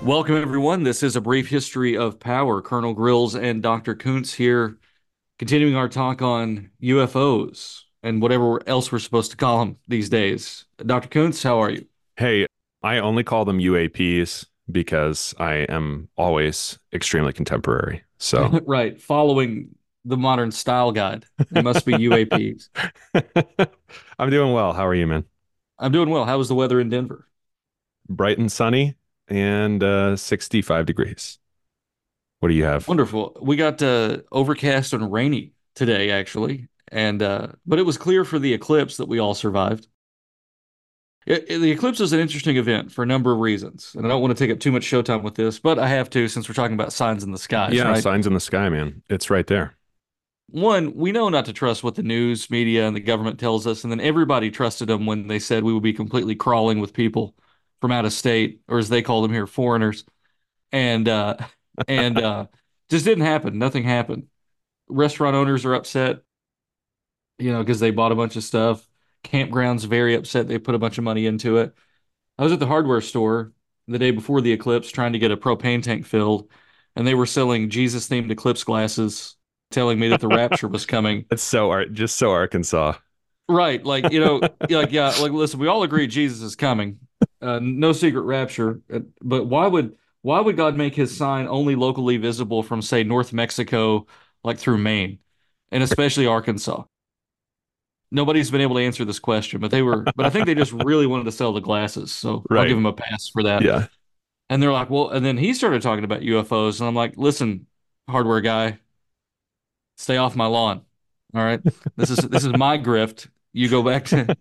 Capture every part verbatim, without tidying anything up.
Welcome, everyone. This is a brief history of power. Colonel Grills and Doctor Kuntz here, continuing our talk on U F Os and whatever else we're supposed to call them these days. Doctor Kuntz, how are you? Hey, I only call them U A Ps because I am always extremely contemporary. So Right, following the modern style guide. They must be U A Ps. I'm doing well. How are you, man? I'm doing well. How was the weather in Denver? Bright and sunny and uh, sixty-five degrees. What do you have? Wonderful. We got uh, overcast and rainy today, actually, and uh, but it was clear for the eclipse that we all survived. It, it- the eclipse is an interesting event for a number of reasons, and I don't want to take up too much showtime with this, but I have to since we're talking about signs in the skies, Yeah, right? signs in the sky, man. It's right there. One, we know not to trust what the news, media, and the government tells us, and then everybody trusted them when they said we would be completely crawling with people from out of state, or as they call them here, foreigners, and uh, and uh, just didn't happen. Nothing happened. Restaurant owners are upset, you know, because they bought a bunch of stuff. Campgrounds very upset. They put a bunch of money into it. I was at the hardware store the day before the eclipse trying to get a propane tank filled, and they were selling Jesus themed eclipse glasses, telling me that the rapture was coming. It's so Ar- just so Arkansas. Right. Like, you know, like, yeah, like, listen, we all agree Jesus is coming. Uh, no secret rapture. Uh, But why would why would God make his sign only locally visible from, say, North Mexico, like through Maine, and especially Arkansas? Nobody's been able to answer this question, but they were, but I think they just really wanted to sell the glasses. So I'll give Right. them a pass for that. Yeah. And they're like, well, and then he started talking about U F Os, and I'm like, listen, hardware guy, stay off my lawn. All right, this is this is my grift. You go back to.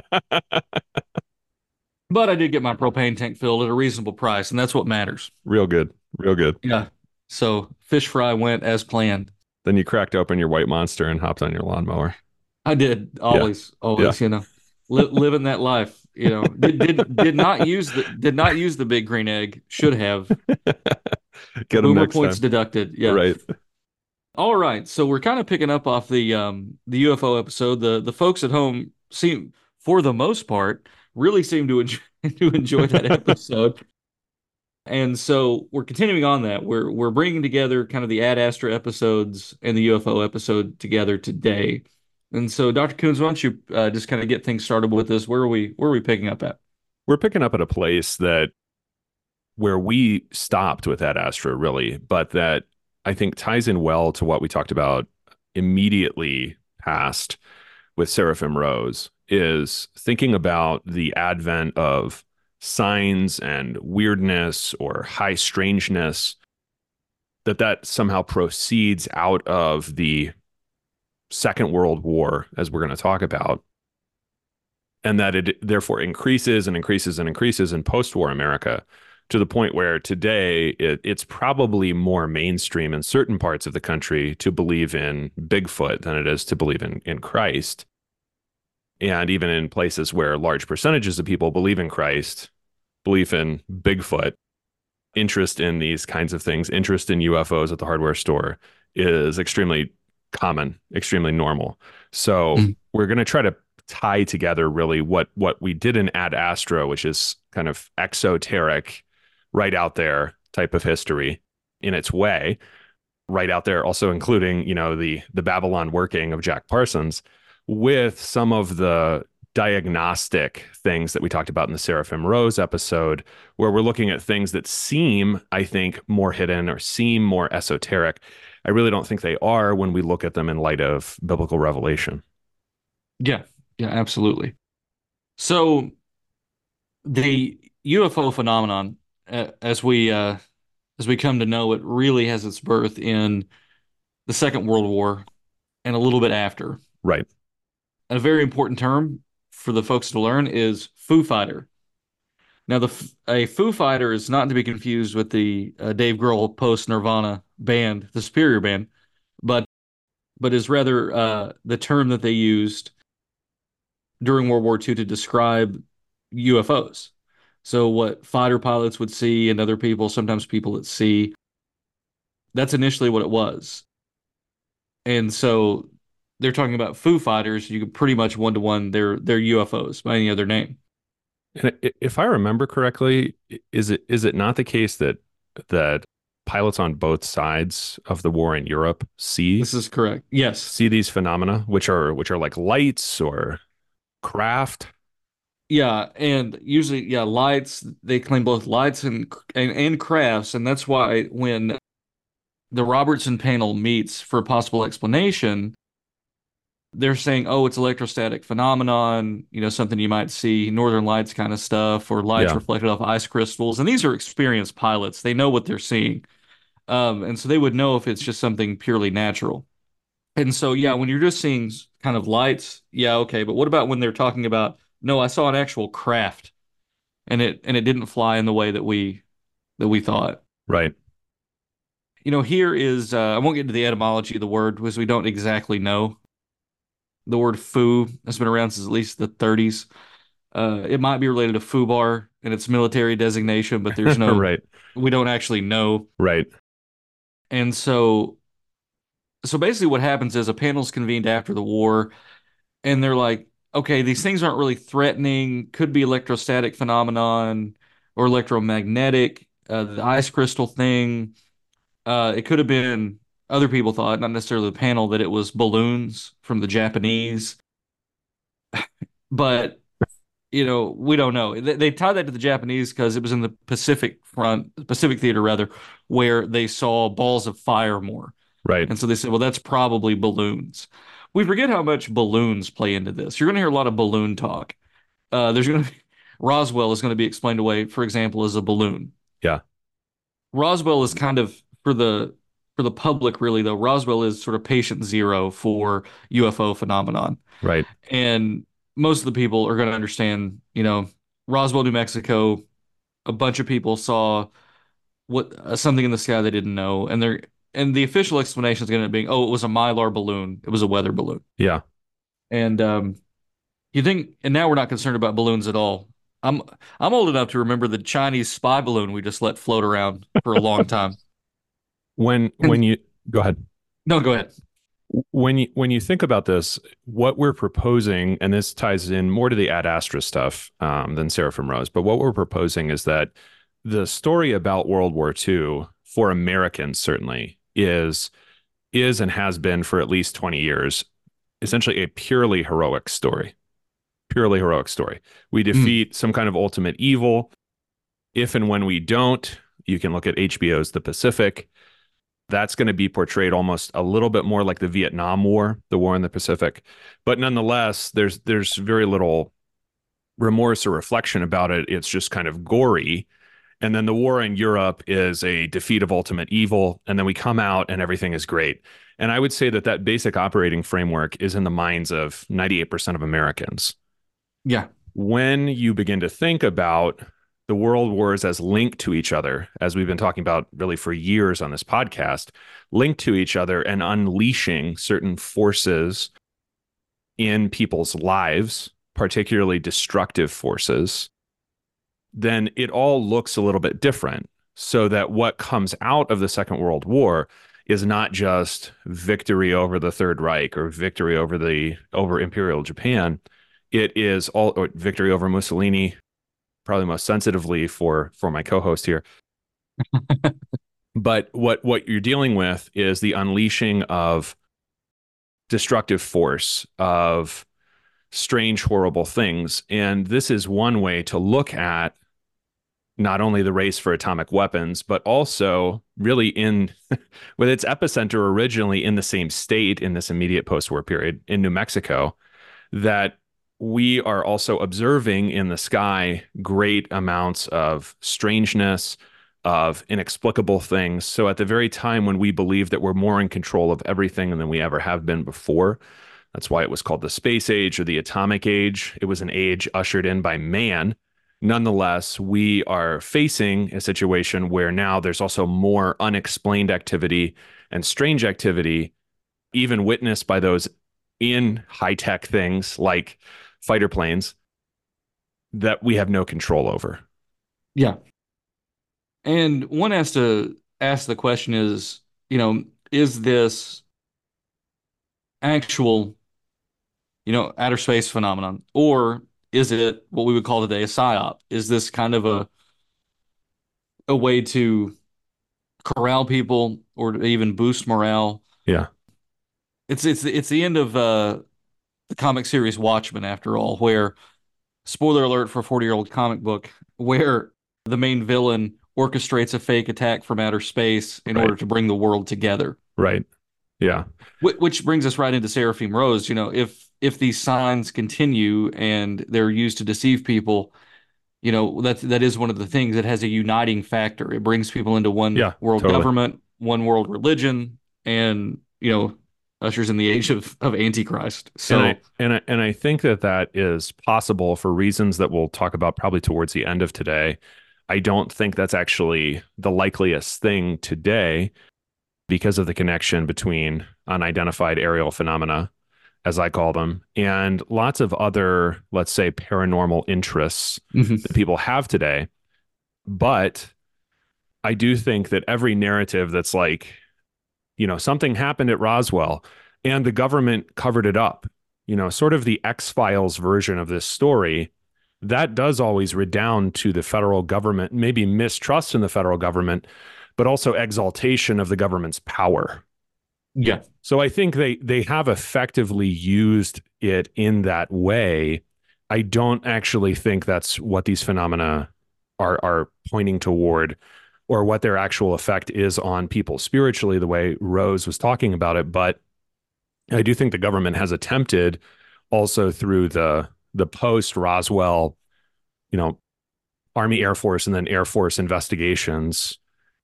But I did get my propane tank filled at a reasonable price, and that's what matters. Real good. Real good. Yeah. So fish fry went as planned. Then you cracked open your white monster and hopped on your lawnmower. I did Yeah. always, Yeah. always, you know, li living that life. You know, did did did not use the did not use the big green egg. Should have. Get them Boomer next points time. deducted. Yeah. Right. All right, so we're kind of picking up off the um the U F O episode. The the folks at home seem, for the most part, really seem to enjoy, to enjoy that episode. And so we're continuing on that. We're we're bringing together kind of the Ad Astra episodes and the U F O episode together today. And so, Doctor Coons, why don't you uh, just kind of get things started with this? Where are we where are we picking up at? We're picking up at a place that where we stopped with that Astra, really, but that I think ties in well to what we talked about immediately past with Seraphim Rose is thinking about the advent of signs and weirdness or high strangeness, that that somehow proceeds out of the Second World War, as we're going to talk about, and that it therefore increases and increases and increases in post-war America to the point where today it, it's probably more mainstream in certain parts of the country to believe in Bigfoot than it is to believe in, in Christ. And even in places where large percentages of people believe in Christ, belief in Bigfoot, interest in these kinds of things, interest in U F Os at the hardware store is extremely common, extremely normal. So Mm. we're going to try to tie together really what what we did in Ad Astra, which is kind of exoteric, right out there type of history in its way, right out there, also including, you know, the the Babylon working of Jack Parsons, with some of the diagnostic things that we talked about in the Seraphim Rose episode, where we're looking at things that seem, I think, more hidden or seem more esoteric. I really don't think they are when we look at them in light of biblical revelation. Yeah, yeah, absolutely. So the U F O phenomenon, uh, as we uh, as we come to know it, really has its birth in the Second World War and a little bit after. Right. A very important term for the folks to learn is Foo Fighter. Now, the a Foo Fighter is not to be confused with the uh, Dave Grohl post Nirvana band, the Superior Band, but but is rather uh, the term that they used during World War two to describe U F Os. So, what fighter pilots would see and other people, sometimes people at sea, that's initially what it was. And so they're talking about Foo Fighters. You could pretty much one to one they're they're U F Os by any other name. And if I remember correctly, is it is it not the case that that pilots on both sides of the war in Europe see This is correct. Yes. see these phenomena, which are which are like lights or craft? Yeah, and usually, yeah, lights, they claim both lights and and, and crafts, and that's why when the Robertson panel meets for a possible explanation, they're saying, oh, it's electrostatic phenomenon, you know, something you might see, northern lights kind of stuff, or lights Yeah, reflected off ice crystals. And these are experienced pilots. They know what they're seeing. Um, and so they would know if it's just something purely natural. And so, yeah, when you're just seeing kind of lights, yeah, okay. But what about when they're talking about, no, I saw an actual craft and it and it didn't fly in the way that we that we thought. right. You know, here is uh, I won't get into the etymology of the word because we don't exactly know. The word foo has been around since at least the thirties. Uh, it might be related to FUBAR and its military designation, but there's no, Right. we don't actually know. Right. And so, so basically, what happens is a panel's convened after the war, and they're like, okay, these things aren't really threatening. Could be electrostatic phenomenon or electromagnetic. Uh, the ice crystal thing. Uh, it could have been. Other people thought, not necessarily the panel, that it was balloons from the Japanese, but you know, we don't know. They, they tied that to the Japanese because it was in the Pacific front, Pacific theater rather, where they saw balls of fire more. Right. And so they said, well, that's probably balloons. We forget how much balloons play into this. You're going to hear a lot of balloon talk. Uh, there's going to be Roswell is going to be explained away, for example, as a balloon. Yeah. Roswell is kind of for the for the public, really, though. Roswell is sort of patient zero for U F O phenomenon. Right. And most of the people are going to understand, you know, Roswell, New Mexico, a bunch of people saw what uh, something in the sky they didn't know, and they're and the official explanation is going to end up being, oh, it was a mylar balloon, it was a weather balloon, Yeah. and um, you think, and now we're not concerned about balloons at all. I'm I'm old enough to remember the Chinese spy balloon we just let float around for a long time. When when And you go ahead. no, go ahead. When you when you think about this, what we're proposing, and this ties in more to the Ad Astra stuff um, than Seraphim Rose, but what we're proposing is that the story about World War two for Americans certainly is is and has been for at least twenty years essentially a purely heroic story. Purely heroic story. We Mm, defeat some kind of ultimate evil. If and when we don't, you can look at H B O's The Pacific. That's going to be portrayed almost a little bit more like the Vietnam War, the war in the Pacific. But nonetheless, there's there's very little remorse or reflection about it. It's just kind of gory. And then the war in Europe is a defeat of ultimate evil. And then we come out and everything is great. And I would say that that basic operating framework is in the minds of ninety-eight percent of Americans. yeah, When you begin to think about the world wars as linked to each other, as we've been talking about really for years on this podcast, linked to each other and unleashing certain forces in people's lives, particularly destructive forces, then it all looks a little bit different. So that what comes out of the Second World War is not just victory over the Third Reich or victory over the over Imperial Japan. It is all or victory over Mussolini, probably most sensitively for for my co-host here. But what what you're dealing with is the unleashing of destructive force, of strange, horrible things. And this is one way to look at not only the race for atomic weapons, but also really in with its epicenter originally in the same state in this immediate post-war period in New Mexico, that we are also observing in the sky great amounts of strangeness, of inexplicable things. So at the very time when we believe that we're more in control of everything than we ever have been before, that's why it was called the space age or the atomic age. It was an age ushered in by man. Nonetheless, we are facing a situation where now there's also more unexplained activity and strange activity, even witnessed by those in high tech things like fighter planes that we have no control over. yeah. And one has to ask the question is, you know, is this actual, you know, outer space phenomenon, or Is it what we would call today a psyop? Is this kind of a a way to corral people or to even boost morale? Yeah. It's it's it's the end of uh, the comic series Watchmen, after all, where spoiler alert for a forty year old comic book, where the main villain orchestrates a fake attack from outer space in Right. order to bring the world together. Right. Yeah. Wh- Which brings us right into Seraphim Rose. You know, if if these signs continue and they're used to deceive people, you know, that that is one of the things that has a uniting factor. It brings people into one Yeah. world Totally. government, one world religion, and you know, ushers in the age of of Antichrist. And I So, and I and I think that that is possible for reasons that we'll talk about probably towards the end of today. I don't think that's actually the likeliest thing today because of the connection between unidentified aerial phenomena, as I call them, and lots of other, let's say, paranormal interests mhm. that people have today. But I do think that every narrative that's like, you know, something happened at Roswell and the government covered it up, you know, sort of the X-Files version of this story, that does always redound to the federal government, maybe mistrust in the federal government, but also exaltation of the government's power. Yeah, So I think they they have effectively used it in that way. I don't actually think that's what these phenomena are are pointing toward or what their actual effect is on people spiritually, the way Rose was talking about it. But I do think the government has attempted also through the the post Roswell, you know, Army, Air Force, and then Air Force investigations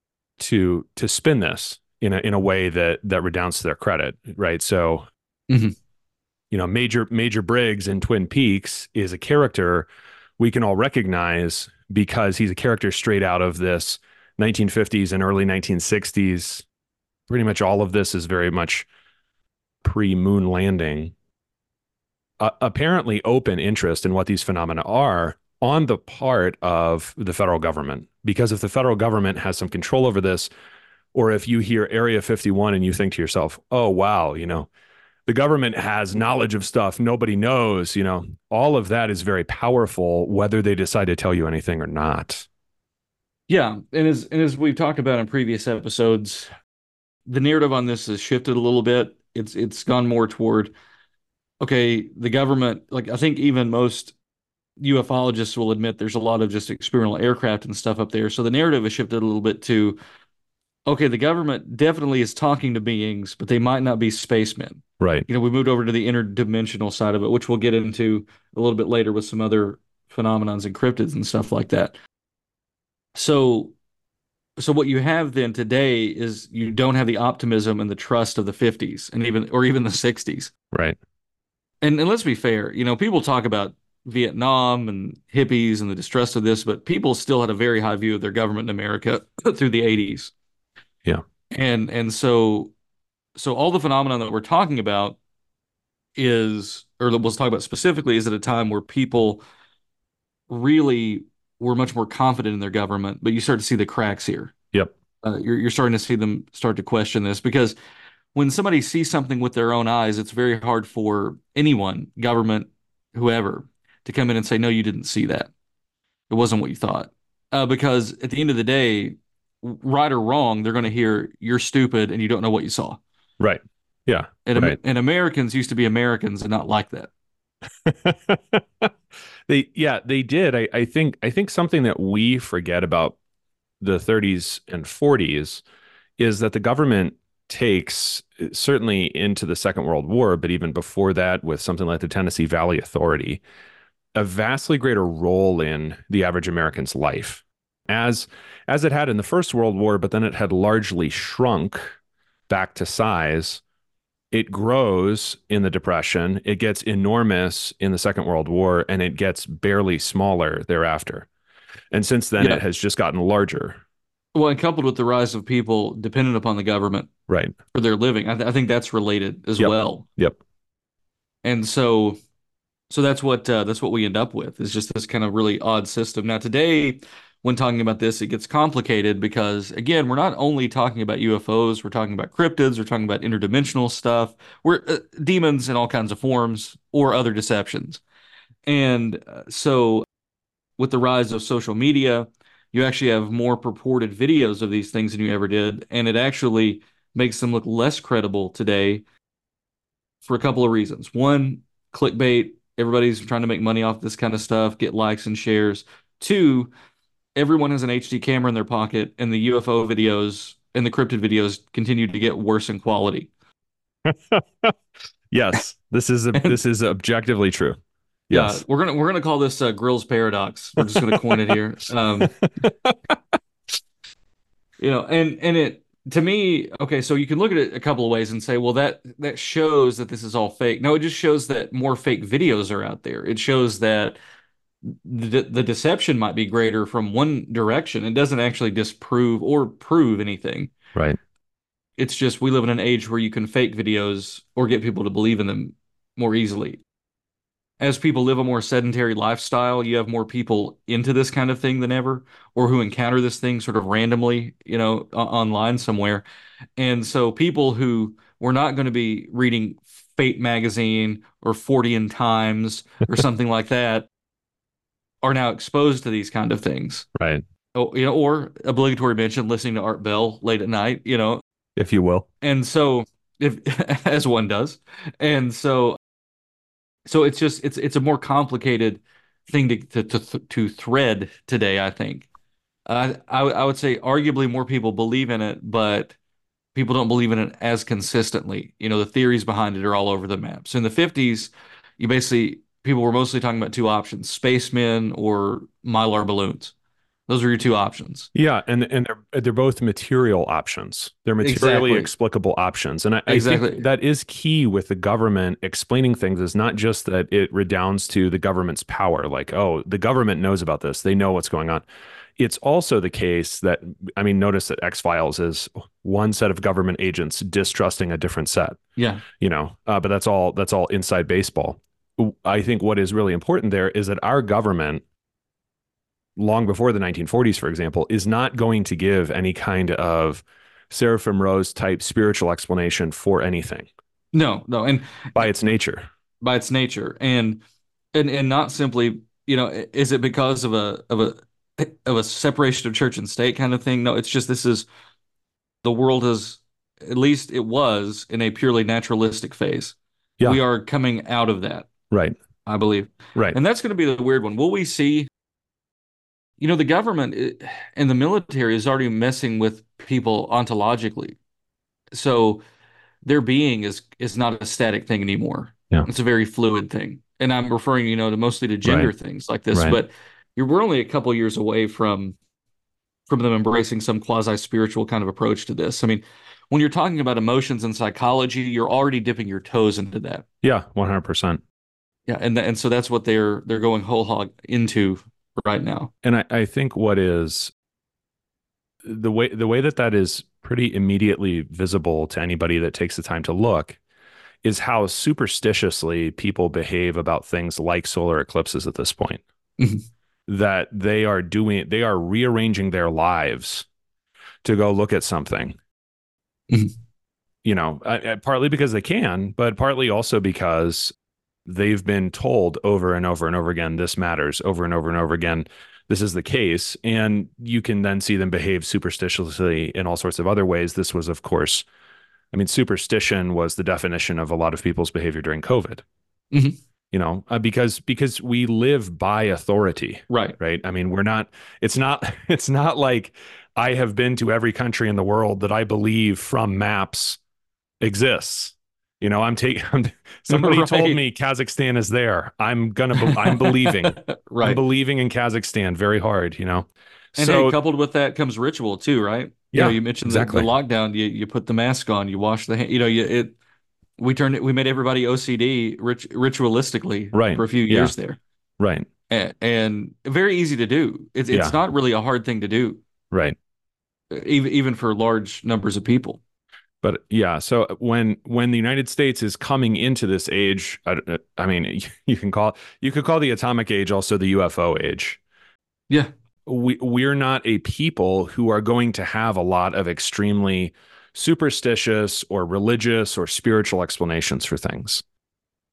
to to spin this in a in a way that that redounds to their credit, right? So, mhm. you know, Major Major Briggs in Twin Peaks is a character we can all recognize because he's a character straight out of this nineteen fifties and early nineteen sixties. Pretty much all of this is very much pre-moon landing. Uh, apparently open interest in what these phenomena are on the part of the federal government. Because if the federal government has some control over this, or if you hear Area fifty-one and you think to yourself, oh, wow, you know, the government has knowledge of stuff nobody knows, you know, all of that is very powerful, whether they decide to tell you anything or not. Yeah, and as and as we've talked about in previous episodes, the narrative on this has shifted a little bit. It's it's gone more toward, okay, the government, like I think even most ufologists will admit there's a lot of just experimental aircraft and stuff up there. So the narrative has shifted a little bit to, okay, the government definitely is talking to beings, but they might not be spacemen. Right. You know, we moved over to the interdimensional side of it, which we'll get into a little bit later with some other phenomenons and cryptids and stuff like that. So so what you have then today is you don't have the optimism and the trust of the fifties and even or even the sixties. Right. And and let's be fair, you know, people talk about Vietnam and hippies and the distrust of this, but people still had a very high view of their government in America through the eighties. Yeah. And and so so all the phenomenon that we're talking about is, or that we'll talk about specifically, is at a time where people really were much more confident in their government, but you start to see the cracks here. Yep. Uh, you're you're starting to see them start to question this because when somebody sees something with their own eyes, it's very hard for anyone, government, whoever, to come in and say, no, you didn't see that. It wasn't what you thought. Uh, because at the end of the day, right or wrong, they're going to hear you're stupid and you don't know what you saw. Right. Yeah. And, Right. and Americans used to be Americans and not like that. they yeah, they did. I, I think I think something that we forget about the thirties and forties is that the government takes certainly into the Second World War, but even before that, with something like the Tennessee Valley Authority, a vastly greater role in the average American's life, as as it had in the First World War, but then it had largely shrunk back to size. It grows in the Depression, it gets enormous in the Second World War, and it gets barely smaller thereafter. And since then, Yeah. it has just gotten larger. Well, and coupled with the rise of people dependent upon the government Right. for their living, I, th- I think that's related as Yep. well. Yep. And so, so that's what uh, that's what we end up with is just this kind of really odd system. Now, today, when talking about this, it gets complicated because again, we're not only talking about U F Os, we're talking about cryptids, we're talking about interdimensional stuff, we're uh, demons in all kinds of forms or other deceptions. And uh, so with the rise of social media, you actually have more purported videos of these things than you ever did, and it actually makes them look less credible today for a couple of reasons. One, clickbait. Everybody's trying to make money off this kind of stuff, get likes and shares. Two, everyone has an H D camera in their pocket, and the U F O videos and the cryptid videos continue to get worse in quality. Yes, this is a And this is objectively true. yeah, Yes. we're gonna we're gonna call this uh, Grills paradox. We're just gonna coin it here. Um, you know, and and it to me, okay, so you can look at it a couple of ways and say, well, that that shows that this is all fake. No, it just shows that more fake videos are out there. It shows that the the deception might be greater from one direction. It doesn't actually disprove or prove anything. Right. It's just we live in an age where you can fake videos or get people to believe in them more easily. As people live a more sedentary lifestyle, you have more people into this kind of thing than ever, or who encounter this thing sort of randomly, you know, online somewhere. And so people who were not going to be reading Fate magazine or Fortean Times or something like that are now exposed to these kind of things. Right. Oh, you know, or obligatory mention listening to Art Bell late at night, you know. If you will. And so if as one does. And so so it's just it's it's a more complicated thing to to to, to thread today, I think. Uh, I I would say arguably more people believe in it, but people don't believe in it as consistently. You know, the theories behind it are all over the map. So in the fifties, you basically people were mostly talking about two options: spacemen or mylar balloons. Those are your two options. Yeah, and and they're they're both material options. They're materially Exactly. explicable options. And I, I think Exactly. that is key with the government explaining things is not just that it redounds to the government's power, like, oh, the government knows about this. They know what's going on. It's also the case that, I mean, notice that X-Files is one set of government agents distrusting a different set, Yeah. you know, uh, but that's all that's all inside baseball. I think what is really important there is that our government long before the nineteen forties, for example, is not going to give any kind of Seraphim Rose type spiritual explanation for anything No, no. And by its nature. by its nature. And and and not simply, you know, is it because of a of a of a separation of church and state kind of thing? No, it's just this is the world is at least it was in a purely naturalistic phase. Yeah, We are coming out of that, right, I believe. right. And that's going to be the weird one. Will we see, you know, the government eh, and the military is already messing with people ontologically. So their being is is not a static thing anymore. Yeah, It's a very fluid thing. And I'm referring, you know, to mostly to right, gender things like this, right. but you're we're only a couple years away from from them embracing some quasi-spiritual kind of approach to this. I mean, when you're talking about emotions and psychology, you're already dipping your toes into that. Yeah, one hundred percent. Yeah, and th and so that's what they're they're going whole hog into right now. And I, I think what is the way the way that that is pretty immediately visible to anybody that takes the time to look is how superstitiously people behave about things like solar eclipses at this point. Mhm. That they are doing, they are rearranging their lives to go look at something. Mhm. You know, uh, partly because they can, but partly also because they've been told over and over and over again, this matters over and over and over again. This is the case. And you can then see them behave superstitiously in all sorts of other ways. This was, of course, I mean, superstition was the definition of a lot of people's behavior during COVID, Mhm. you know, uh, because because we live by authority, Right. right? I mean, we're not, it's not, it's not like I have been to every country in the world that I believe from maps exists. You know, I'm taking, somebody told Right. me Kazakhstan is there. I'm gonna, be, I'm believing, I'm Right. believing in Kazakhstan very hard, you know? And hey, So coupled with that comes ritual too, right? You know, yeah, you mentioned the, the exactly. lockdown, you you put the mask on, you wash the hand, you know, you it we turned it we made everybody O C D rit ritualistically Right. for a few Yeah. years there. Right. And, and very easy to do. It's it's Yeah. not really a hard thing to do, Right. even even for large numbers of people. But yeah, so when when the United States is coming into this age, I, I mean, you can call you could call the atomic age also the U F O age. Yeah. We we're not a people who are going to have a lot of extremely superstitious or religious or spiritual explanations for things.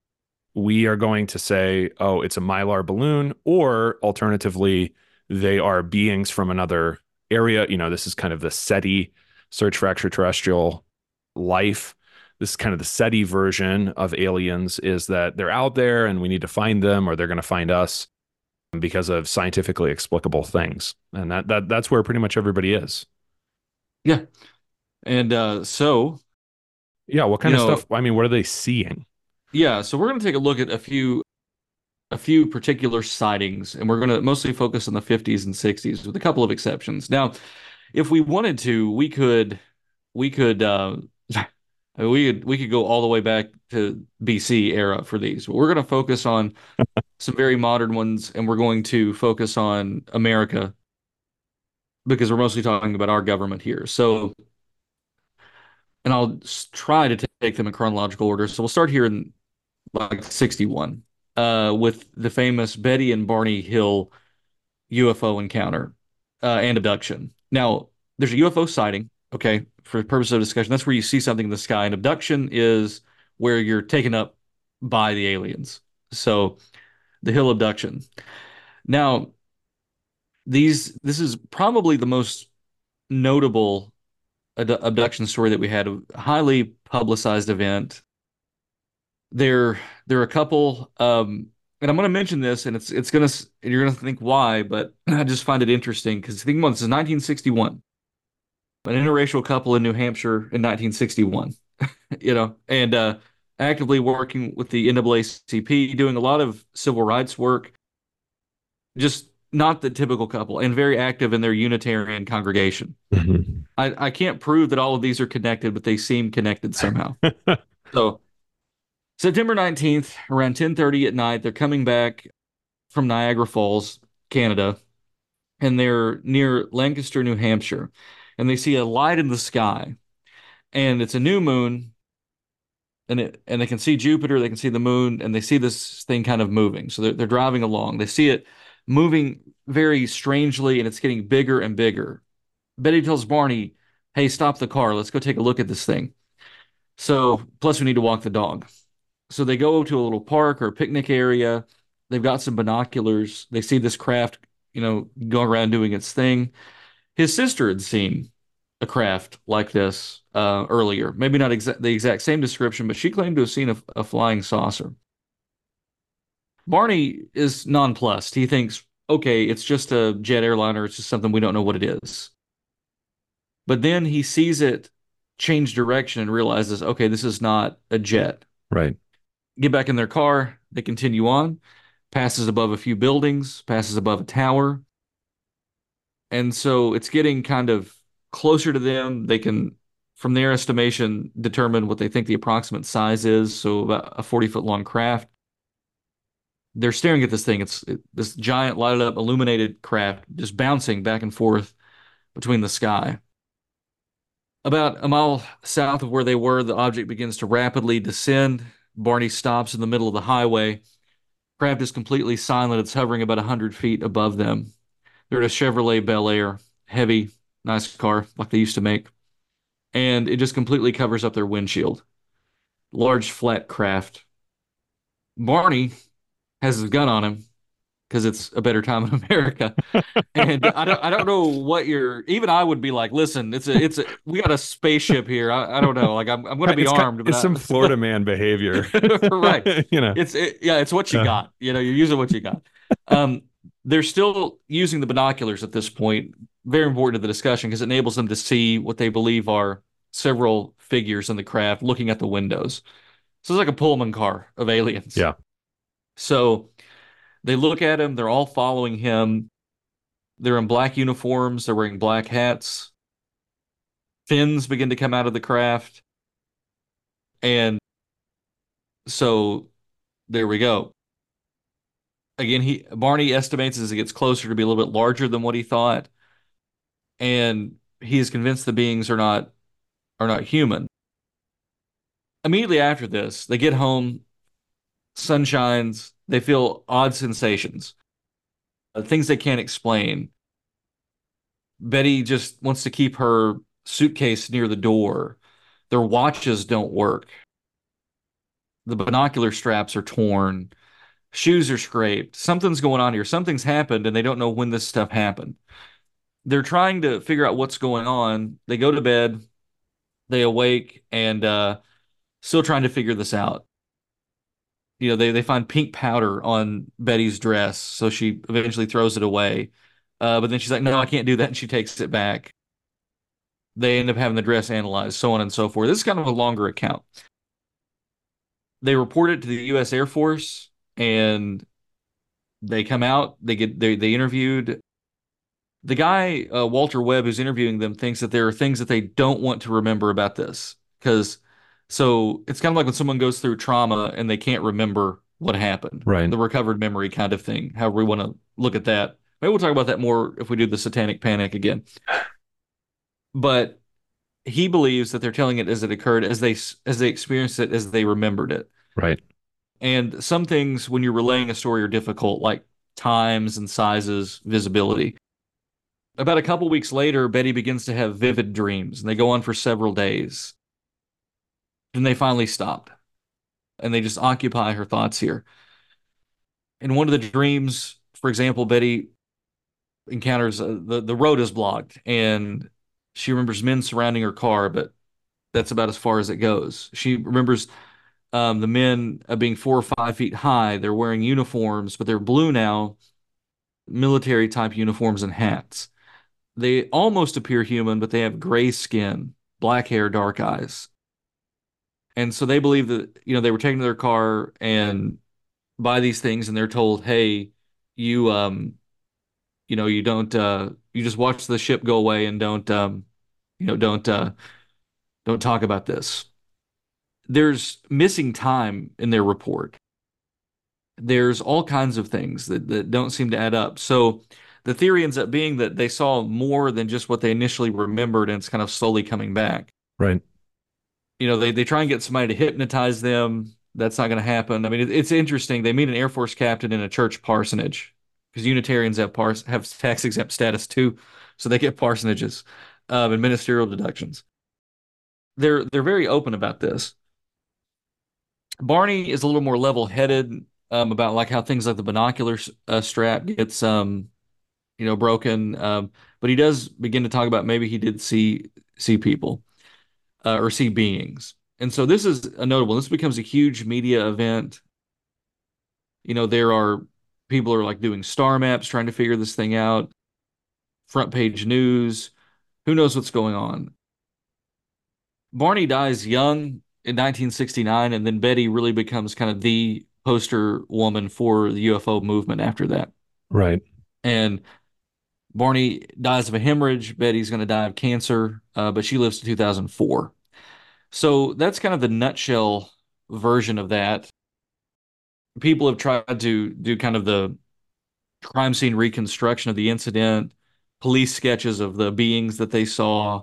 we are going to say, oh, it's a Mylar balloon, or alternatively, they are beings from another area. You know, this is kind of the SETI, Search for Extraterrestrial Life. This is kind of the SETI version of aliens, is that they're out there and we need to find them, or they're going to find us because of scientifically explicable things. And that, that that's where pretty much everybody is. Yeah. And uh, so, Yeah, what you kind of know, stuff? I mean, what are they seeing? yeah, so we're going to take a look at a few a few particular sightings, and we're going to mostly focus on the fifties and sixties with a couple of exceptions. Now, if we wanted to, we could we could uh we could we could go all the way back to B C era for these. But we're going to focus on some very modern ones, and we're going to focus on America because we're mostly talking about our government here. So, and I'll try to take them in chronological order. So we'll start here in like sixty-one uh, with the famous Betty and Barney Hill U F O encounter uh, and abduction. Now, there's a U F O sighting, okay, for the purpose of discussion. That's where you see something in the sky. And abduction is where you're taken up by the aliens. So the Hill abduction. Now, these this is probably the most notable ad abduction story that we had, a highly publicized event. There, there are a couple, um, and I'm going to mention this, and it's it's going to you're going to think why, but I just find it interesting because think about this is nineteen sixty-one, an interracial couple in New Hampshire in nineteen sixty-one, you know, and uh, actively working with the N double A C P, doing a lot of civil rights work, just not the typical couple, and very active in their Unitarian congregation. Mhm. I, I can't prove that all of these are connected, but they seem connected somehow. So September nineteenth, around ten thirty at night, they're coming back from Niagara Falls, Canada, and they're near Lancaster, New Hampshire, and they see a light in the sky, and it's a new moon, and it and they can see Jupiter, they can see the moon, and they see this thing kind of moving. So they're they're driving along. They see it moving very strangely, and it's getting bigger and bigger. Betty tells Barney, "Hey, stop the car. Let's go take a look at this thing." So, plus we need to walk the dog. So they go to a little park or a picnic area. They've got some binoculars. They see this craft, you know, going around doing its thing. His sister had seen a craft like this uh, earlier. Maybe not exa the exact same description, but she claimed to have seen a, a flying saucer. Barney is nonplussed. He thinks, okay, it's just a jet airliner. It's just something we don't know what it is. But then he sees it change direction and realizes, okay, this is not a jet. Right. Get back in their car. They continue on, passes above a few buildings, passes above a tower. And so it's getting kind of closer to them. They can, from their estimation, determine what they think the approximate size is. So about a forty foot long craft. They're staring at this thing. It's it, this giant lighted up illuminated craft just bouncing back and forth between the sky. About a mile south of where they were, the object begins to rapidly descend. Barney stops in the middle of the highway. Craft is completely silent. It's hovering about one hundred feet above them. They're in a Chevrolet Bel Air, heavy, nice car like they used to make. And it just completely covers up their windshield. Large, flat craft. Barney has his gun on him because it's a better time in America. And I don't I don't know what you're even I would be like, listen, it's a it's a we got a spaceship here. I, I don't know. Like I'm I'm gonna be It's kind, armed, it's some but Florida man behavior. I right. You know. It's it, yeah, it's what you Uh, got. You know, you're using what you got. Um, they're still using the binoculars at this point. Very important to the discussion because it enables them to see what they believe are several figures in the craft looking at the windows. So it's like a Pullman car of aliens. yeah. So they look at him, they're all following him. They're in black uniforms, they're wearing black hats. Fins begin to come out of the craft. And so there we go. Again, he Barney estimates as it gets closer to be a little bit larger than what he thought, and he is convinced the beings are not are not human. Immediately after this, they get home, sun shines, they feel odd sensations, uh, things they can't explain. Betty just wants to keep her suitcase near the door. Their watches don't work. the binocular straps are torn, shoes are scraped, something's going on here, something's happened, and they don't know when this stuff happened. They're trying to figure out what's going on. They go to bed, they awake, and uh, still trying to figure this out. You know, they, they find pink powder on Betty's dress, so she eventually throws it away. Uh, but then she's like, no, I can't do that, and she takes it back. They end up having the dress analyzed, so on and so forth. This is kind of a longer account. They report it to the U S Air Force, and they come out. They get they they interviewed the guy, uh, Walter Webb, who's interviewing them, thinks that there are things that they don't want to remember about this. Because so it's kind of like when someone goes through trauma and they can't remember what happened, Right. the recovered memory kind of thing, however we want to look at that. Maybe we'll talk about that more if we do the Satanic Panic again. But he believes that they're telling it as it occurred, as they as they experienced it, as they remembered it. Right. And some things, when you're relaying a story, are difficult, like times and sizes, visibility. About a couple weeks later, Betty begins to have vivid dreams, and they go on for several days. Then they finally stop, and they just occupy her thoughts here. In one of the dreams, for example, Betty encounters uh, the the road is blocked, and she remembers men surrounding her car, but that's about as far as it goes. She remembers um, the men uh, being four or five feet high. They're wearing uniforms, but they're blue now, military type uniforms and hats. They almost appear human, but they have gray skin, black hair, dark eyes. And so they believe that, you know, they were taken to their car and buy these things, and they're told, hey, you, um, you know, you don't, uh, you just watch the ship go away and don't, um, you know, don't, uh, don't talk about this. There's missing time in their report. There's all kinds of things that, that don't seem to add up. So the theory ends up being that they saw more than just what they initially remembered, and it's kind of slowly coming back. Right. You know, they, they try and get somebody to hypnotize them. That's not going to happen. I mean, it, it's interesting. They meet an Air Force captain in a church parsonage because Unitarians have pars have tax exempt status too, so they get parsonages um, and ministerial deductions. They're they're very open about this. Barney is a little more level-headed um, about like how things like the binocular uh, strap gets um, you know, broken. Um, but he does begin to talk about maybe he did see see people uh, or see beings. And so this is a notable. This becomes a huge media event. You know, there are people are like doing star maps trying to figure this thing out. Front page news. Who knows what's going on? Barney dies young in nineteen sixty-nine, and then Betty really becomes kind of the poster woman for the U F O movement after that. Right. And Barney dies of a hemorrhage. Betty's going to die of cancer, uh, but she lives to two thousand four. So that's kind of the nutshell version of that. People have tried to do kind of the crime scene reconstruction of the incident, police sketches of the beings that they saw.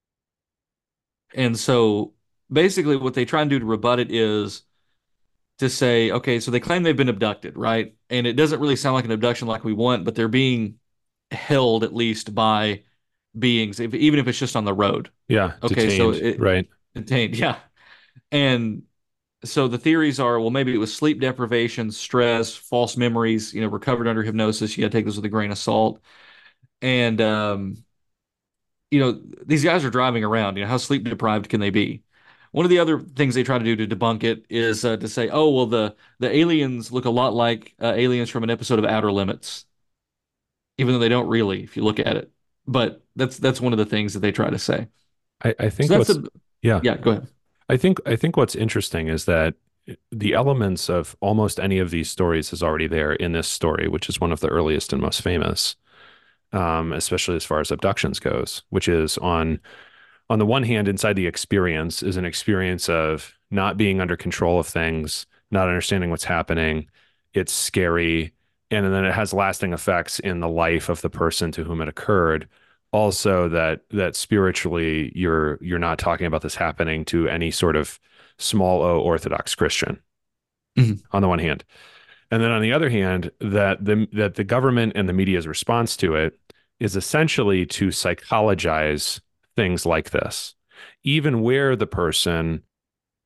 And so basically, what they try and do to rebut it is to say, okay, so they claim they've been abducted, right? And it doesn't really sound like an abduction like we want, but they're being held at least by beings, if, even if it's just on the road. Yeah. Okay, so Detained. it Right. detained, yeah. And so the theories are, well, maybe it was sleep deprivation, stress, false memories, you know, recovered under hypnosis. You got to take this with a grain of salt. And, um, you know, these guys are driving around. You know, how sleep deprived can they be? One of the other things they try to do to debunk it is uh, to say, oh, well, the the aliens look a lot like uh, aliens from an episode of Outer Limits, even though they don't really, if you look at it. But that's that's one of the things that they try to say. I, I So think that's what's a yeah. yeah. Go ahead. I think I think what's interesting is that the elements of almost any of these stories is already there in this story, which is one of the earliest and most famous, um, especially as far as abductions goes, which is on on the one hand, inside the experience is an experience of not being under control of things, not understanding what's happening. It's scary. And then it has lasting effects in the life of the person to whom it occurred. Also that that spiritually you're you're not talking about this happening to any sort of small O Orthodox Christian Mhm. on the one hand. And then on the other hand, that the that the government and the media's response to it is essentially to psychologize things like this, even where the person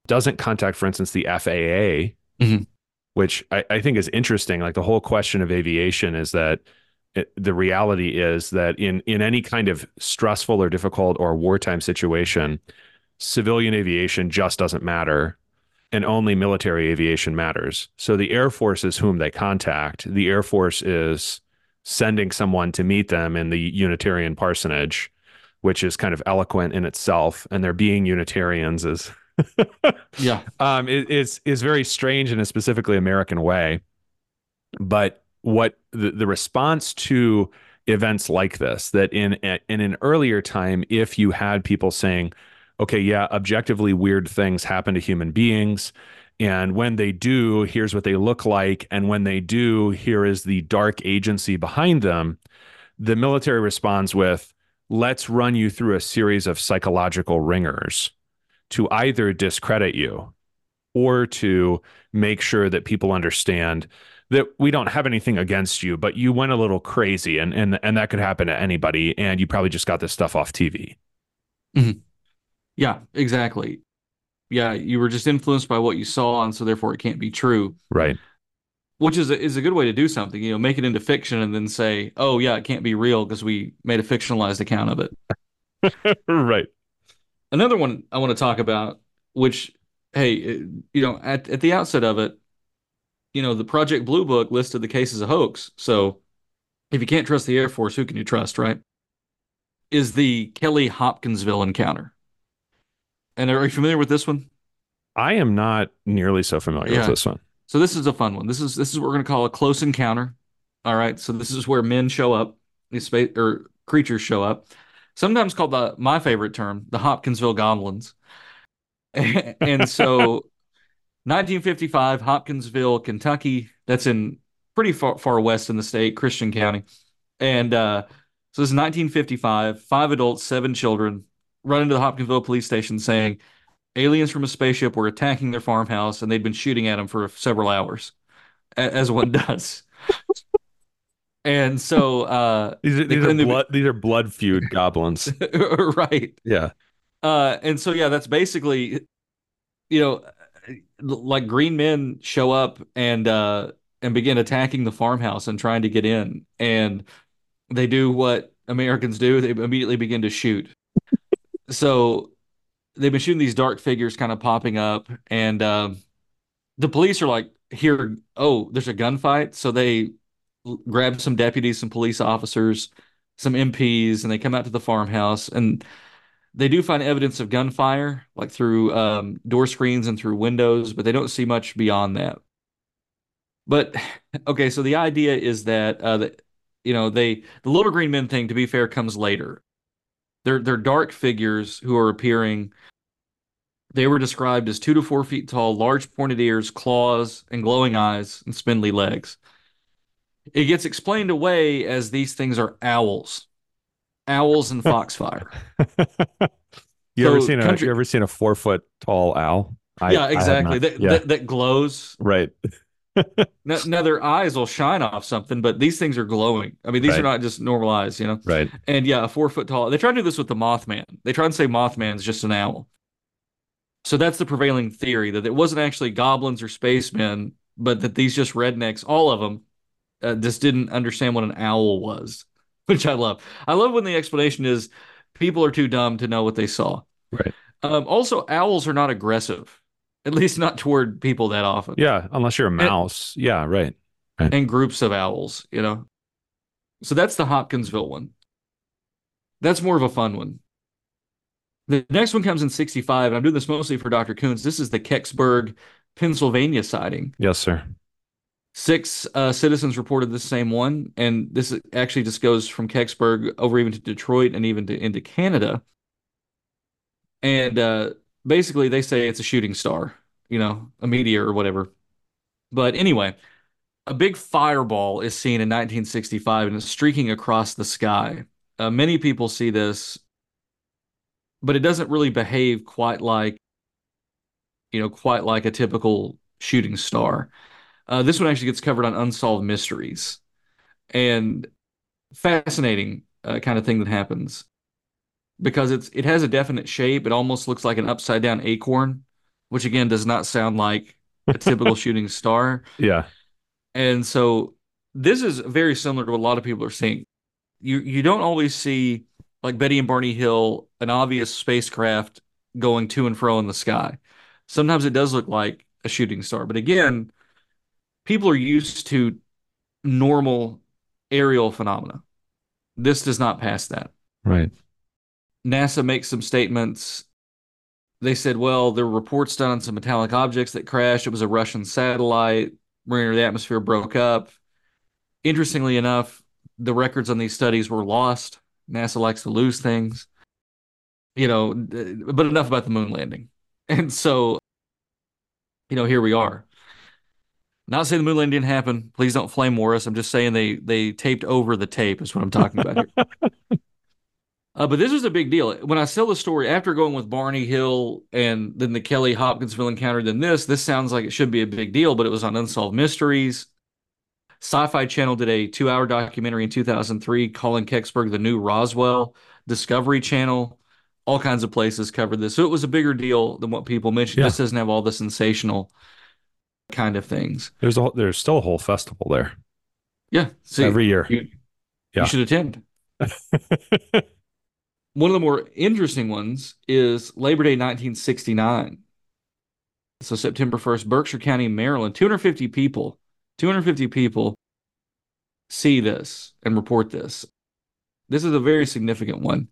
doesn't contact, for instance, the F A A, Mhm. which I, I think is interesting. Like the whole question of aviation is that it, the reality is that in in any kind of stressful or difficult or wartime situation, civilian aviation just doesn't matter, and only military aviation matters. So the Air Force is whom they contact. The Air Force is sending someone to meet them in the Unitarian parsonage, which is kind of eloquent in itself. And they're being Unitarians is Yeah. um, it, it's is very strange in a specifically American way. But what the, the response to events like this, that in in an earlier time, if you had people saying, okay, yeah, objectively weird things happen to human beings, and when they do, here's what they look like, and when they do, here is the dark agency behind them, the military responds with, let's run you through a series of psychological ringers to either discredit you or to make sure that people understand that we don't have anything against you, but you went a little crazy, and and and that could happen to anybody, and you probably just got this stuff off T V. Mhm. Yeah, exactly. Yeah, you were just influenced by what you saw, and so therefore it can't be true, Right. which is a, is a good way to do something. You know, make it into fiction and then say, "Oh, yeah, it can't be real because we made a fictionalized account of it." Right. Another one I want to talk about, which, hey, it- you know, at at the outset of it, you know, the Project Blue Book listed the case as a hoax. So if you can't trust the Air Force, who can you trust, right? Is the Kelly Hopkinsville encounter. And are you familiar with this one? I am not nearly so familiar with Yeah. this one. So this is a fun one. This is this is what we're going to call a close encounter. All right. So this is where men show up, these space or creatures show up. Sometimes called the my favorite term, the Hopkinsville Goblins. And so nineteen fifty-five, Hopkinsville, Kentucky. That's in pretty far far west in the state, Christian County. And uh, so this is nineteen fifty-five. Five adults, seven children run into the Hopkinsville police station saying aliens from a spaceship were attacking their farmhouse and they'd been shooting at them for several hours, as one does. And so uh, These are they these are claim to be blood these are blood feud goblins. right. Yeah. Uh, and so yeah, that's basically you know like green men show up and uh, and begin attacking the farmhouse and trying to get in, and they do what Americans do. They immediately begin to shoot. So they've been shooting these dark figures kind of popping up, and um, the police are like, here, oh, there's a gunfight. So they l- grab some deputies, some police officers, some M Ps, and they come out to the farmhouse. And they do find evidence of gunfire, like through um, door screens and through windows, but they don't see much beyond that. But okay, so the idea is that, uh, that you know, they the little green men thing, to be fair, comes later. They're they're dark figures who are appearing. They were described as two to four feet tall, large pointed ears, claws, and glowing eyes, and spindly legs. It gets explained away as these things are owls, owls and foxfire. You ever So seen a you country, ever seen a four foot tall owl? I yeah, I have exactly. not. That Yeah. that, that glows. Right. Now, now their eyes will shine off something, but these things are glowing. I mean, these are Right. not just normal eyes, you know. Right. And yeah, a four foot tall. They try to do this with the Mothman. They try and say Mothman's just an owl. So that's the prevailing theory that it wasn't actually goblins or spacemen, but that these just rednecks, all of them, uh, just didn't understand what an owl was, which I love. I love when the explanation is people are too dumb to know what they saw. Right. Um, also, owls are not aggressive, at least not toward people that often, Yeah. Unless you're a and, mouse. Yeah. Right. Right. and groups of owls, you know. So that's the Hopkinsville one. That's more of a fun one. The next one comes in sixty-five, and I'm doing this mostly for Doctor Coons. This is the Kecksburg, Pennsylvania sighting. Yes, sir. Six uh, citizens reported the same one, and this actually just goes from Kecksburg over even to Detroit and even to into Canada. And uh, basically, they say it's a shooting star, you know, a meteor or whatever. But anyway, a big fireball is seen in nineteen sixty-five and it's streaking across the sky. Uh, many people see this, but it doesn't really behave quite like, you know, quite like a typical shooting star. Uh, this one actually gets covered on Unsolved Mysteries, and fascinating uh, kind of thing that happens because it's it has a definite shape. It almost looks like an upside down acorn which again does not sound like a typical shooting star. Yeah. And so this is very similar to what a lot of people are seeing. You you don't always see like Betty and Barney Hill, an obvious spacecraft going to and fro in the sky. Sometimes it does look like a shooting star, but again, people are used to normal aerial phenomena. This does not pass that. Right. NASA makes some statements. They said, well, there were reports done on some metallic objects that crashed. It was a Russian satellite. Mariner, the atmosphere broke up. Interestingly enough, the records on these studies were lost. NASA likes to lose things, you know, but enough about the moon landing. And so, you know, here we are. Not saying the moon landing didn't happen. Please don't flame war us. I'm just saying they they taped over the tape is what I'm talking about here. Uh, but this was a big deal. When I tell the story, after going with Barney Hill and then the Kelly Hopkinsville encounter, then this, this sounds like it should be a big deal, but it was on Unsolved Mysteries. Sci-Fi Channel did a two-hour documentary in two thousand three, Colin Kecksburg, The New Roswell. Discovery Channel, all kinds of places covered this. So it was a bigger deal than what people mentioned. Yeah. This doesn't have all the sensational kind of things. There's a there's still a whole festival there. Yeah. See, every year. You, yeah. you should attend. One of the more interesting ones is Labor Day nineteen sixty-nine. So September first, Berkshire County, Maryland, two hundred fifty people, two hundred fifty people see this and report this. This is a very significant one.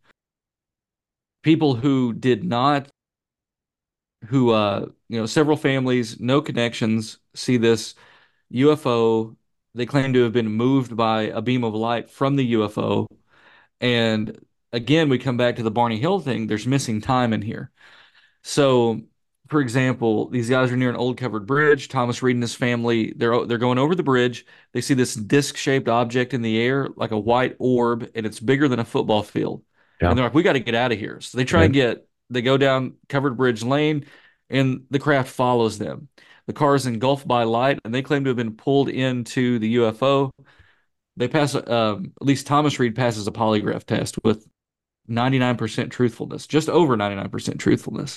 People who did not, who, uh, you know, several families, no connections, see this U F O. They claim to have been moved by a beam of light from the U F O. And again, we come back to the Barney Hill thing. There's missing time in here. So, for example, these guys are near an old covered bridge. Thomas Reed and his family, they're they're going over the bridge. They see this disc-shaped object in the air, like a white orb, and it's bigger than a football field. Yeah. And they're like, we got to get out of here. So they try right. and get, they go down covered bridge lane, and the craft follows them. The car is engulfed by light, and they claim to have been pulled into the U F O. They pass, um, at least Thomas Reed passes a polygraph test with ninety-nine percent truthfulness, just over ninety-nine percent truthfulness.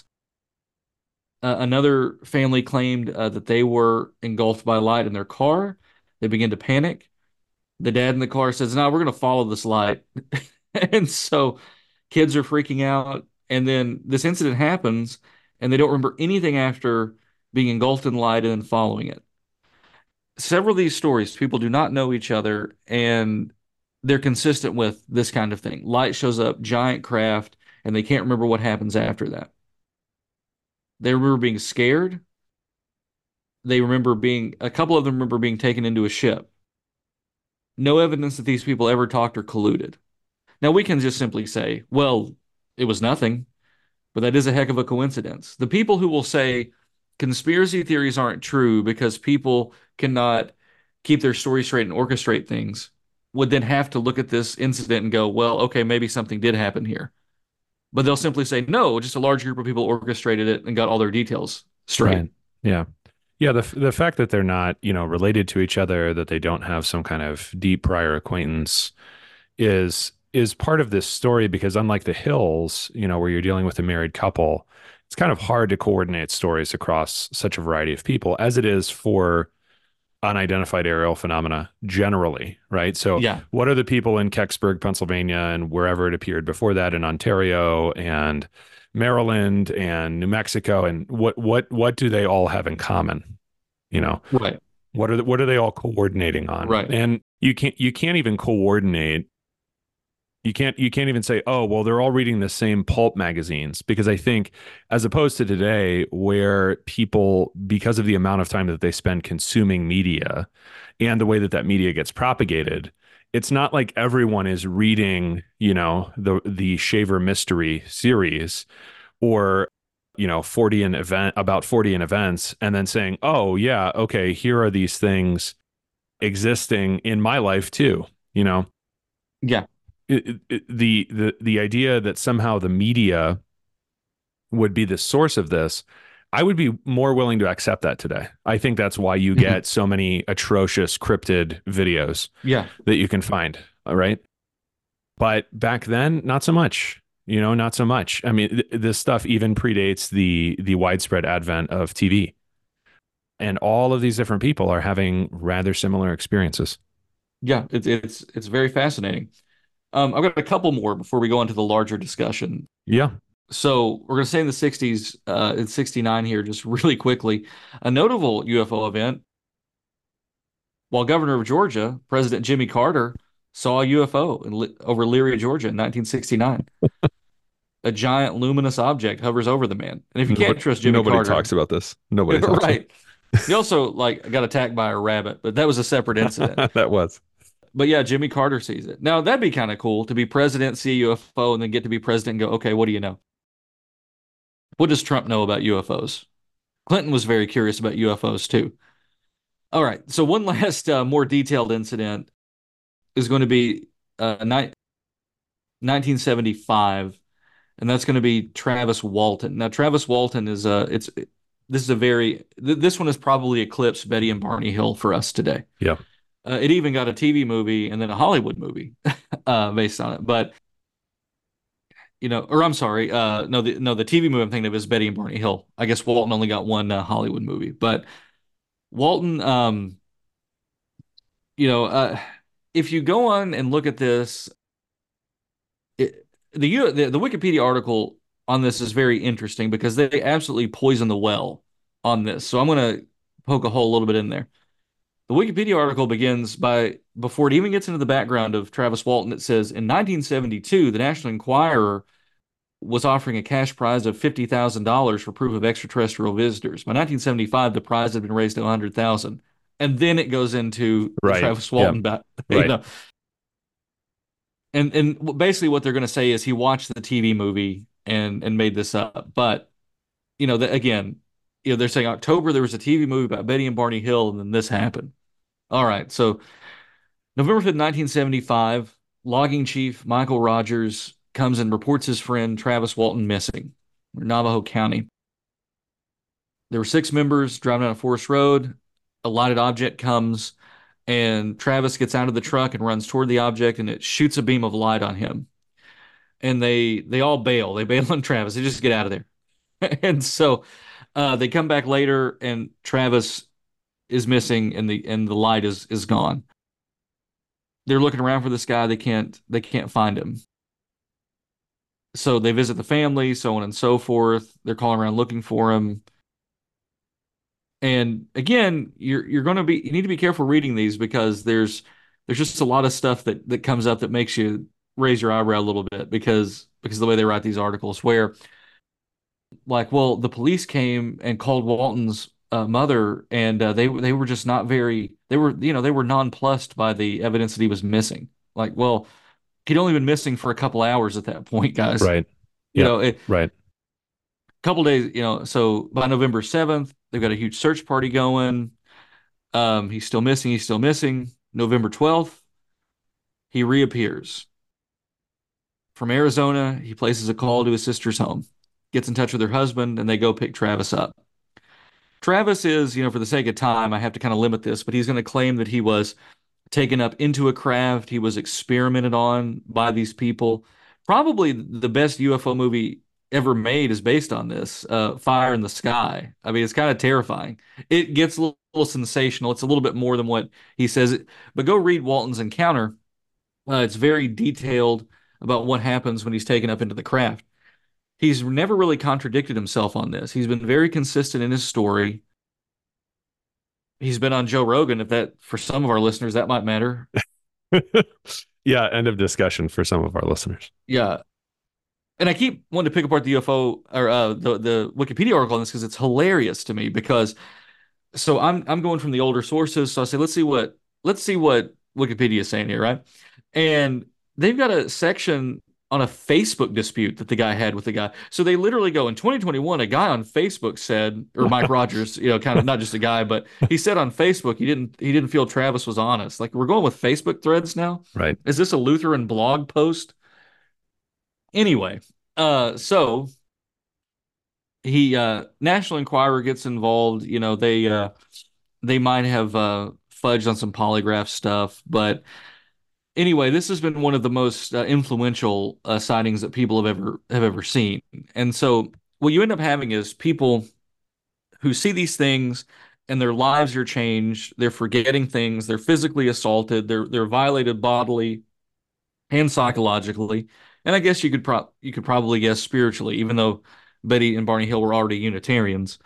Uh, another family claimed uh, that they were engulfed by light in their car. They begin to panic. The dad in the car says, no, we're going to follow this light. And so kids are freaking out. And then this incident happens, and they don't remember anything after being engulfed in light and then following it. Several of these stories, people do not know each other, and they're consistent with this kind of thing. Light shows up, giant craft, and they can't remember what happens after that. They remember being scared. They remember being, a couple of them remember being taken into a ship. No evidence that these people ever talked or colluded. Now, we can just simply say, well, it was nothing, but that is a heck of a coincidence. The people who will say conspiracy theories aren't true because people cannot keep their story straight and orchestrate things would then have to look at this incident and go, well, okay, maybe something did happen here. But they'll simply say, no, just a large group of people orchestrated it and got all their details straight. Right. Yeah. Yeah. The, the fact that they're not, you know, related to each other, that they don't have some kind of deep prior acquaintance is, is part of this story, because unlike the Hills, you know, where you're dealing with a married couple, it's kind of hard to coordinate stories across such a variety of people as it is for unidentified aerial phenomena generally, right? So yeah. What are the people in Kecksburg, Pennsylvania, and wherever it appeared before that in Ontario and Maryland and New Mexico, and what what what do they all have in common? You know, right? What are the, what are they all coordinating on? Right. And you can't you can't even coordinate. You can't you can't even say, oh, well, they're all reading the same pulp magazines, because I think as opposed to today, where people, because of the amount of time that they spend consuming media and the way that that media gets propagated, it's not like everyone is reading, you know, the the Shaver Mystery series or, you know, Fortean event about Fortean events and then saying, oh, yeah, OK, here are these things existing in my life, too, you know? Yeah. It, it, the the the idea that somehow the media would be the source of this, I would be more willing to accept that today. I think that's why you get so many atrocious cryptid videos yeah. that you can find. All right. But back then, not so much. You know, not so much. I mean, th- this stuff even predates the the widespread advent of T V. And all of these different people are having rather similar experiences. Yeah, it's it's it's very fascinating. Um, I've got a couple more before we go into the larger discussion. Yeah. So we're going to say in the sixties, uh, in sixty-nine here, just really quickly, a notable U F O event. While governor of Georgia, President Jimmy Carter saw a U F O in, over Leary, Georgia in nineteen sixty-nine. A giant luminous object hovers over the man. And if you can't Nobody, trust Jimmy nobody Carter, talks about this. Nobody talks about right. He also like got attacked by a rabbit, but that was a separate incident. it. That was. But yeah, Jimmy Carter sees it. Now that'd be kind of cool to be president, see a U F O, and then get to be president and go, okay, what do you know? What does Trump know about U F Os? Clinton was very curious about U F Os too. All right. So one last uh, more detailed incident is going to be uh, ni- nineteen seventy-five, and that's going to be Travis Walton. Now, Travis Walton is a it's this is a very th- this one has probably eclipsed Betty and Barney Hill for us today. Yeah. Uh, it even got a T V movie and then a Hollywood movie uh, based on it. But you know, or I'm sorry, uh, no, the no the T V movie I'm thinking of is Betty and Barney Hill. I guess Walton only got one uh, Hollywood movie, but Walton, um, you know, uh, if you go on and look at this, it, the, the the Wikipedia article on this is very interesting because they absolutely poison the well on this. So I'm going to poke a hole a little bit in there. The Wikipedia article begins by, before it even gets into the background of Travis Walton, it says in nineteen seventy-two, the National Enquirer was offering a cash prize of fifty thousand dollars for proof of extraterrestrial visitors. By nineteen seventy-five, the prize had been raised to one hundred thousand dollars. And then it goes into the Right. Travis Yeah. Walton back, you Right. know. And and basically what they're going to say is he watched the T V movie and and made this up. But you know, the, again, you know, they're saying October there was a T V movie about Betty and Barney Hill, and then this happened. All right, so November fifth, nineteen seventy-five, logging chief Michael Rogers comes and reports his friend Travis Walton missing in Navajo County. There were six members driving down a forest road. A lighted object comes, and Travis gets out of the truck and runs toward the object, and it shoots a beam of light on him. And they they all bail. They bail on Travis. They just get out of there. And so uh, they come back later, and Travis is missing, and the and the light is is gone. They're looking around for this guy. They can't they can't find him. So they visit the family, so on and so forth. They're calling around looking for him. And again, you're you're going to be you need to be careful reading these because there's there's just a lot of stuff that that comes up that makes you raise your eyebrow a little bit because because of the way they write these articles where like, well, the police came and called Walton's uh, mother, and uh, they they were just not very. They were, you know, they were nonplussed by the evidence that he was missing. Like, well, he'd only been missing for a couple hours at that point, guys. Right. You Yeah. know, a Right. couple days. You know, so by November seventh, they've got a huge search party going. Um, he's still missing. He's still missing. November twelfth, he reappears from Arizona. He places a call to his sister's home, gets in touch with her husband, and they go pick Travis up. Travis is, you know, for the sake of time, I have to kind of limit this, but he's going to claim that he was taken up into a craft. He was experimented on by these people. Probably the best U F O movie ever made is based on this, uh, Fire in the Sky. I mean, it's kind of terrifying. It gets a little, little sensational. It's a little bit more than what he says. But go read Walton's encounter. Uh, it's very detailed about what happens when he's taken up into the craft. He's never really contradicted himself on this. He's been very consistent in his story. He's been on Joe Rogan. If that, for some of our listeners, that might matter. Yeah. End of discussion for some of our listeners. Yeah. And I keep wanting to pick apart the U F O or uh, the the Wikipedia article on this because it's hilarious to me. Because so I'm I'm going from the older sources. So I say let's see what let's see what Wikipedia is saying here, right? And they've got a section on a Facebook dispute that the guy had with the guy. So they literally go in twenty twenty-one, a guy on Facebook said, or Mike Rogers, you know, kind of not just a guy, but he said on Facebook he didn't he didn't feel Travis was honest. Like we're going with Facebook threads now. Right. Is this a Lutheran blog post? Anyway, uh, so he uh National Enquirer gets involved. You know, they uh they might have uh fudged on some polygraph stuff, but anyway, this has been one of the most uh, influential uh, sightings that people have ever have ever seen. And so what you end up having is people who see these things and their lives are changed, they're forgetting things, they're physically assaulted, they're they're violated bodily and psychologically. And I guess you could pro you could probably guess spiritually, even though Betty and Barney Hill were already Unitarians.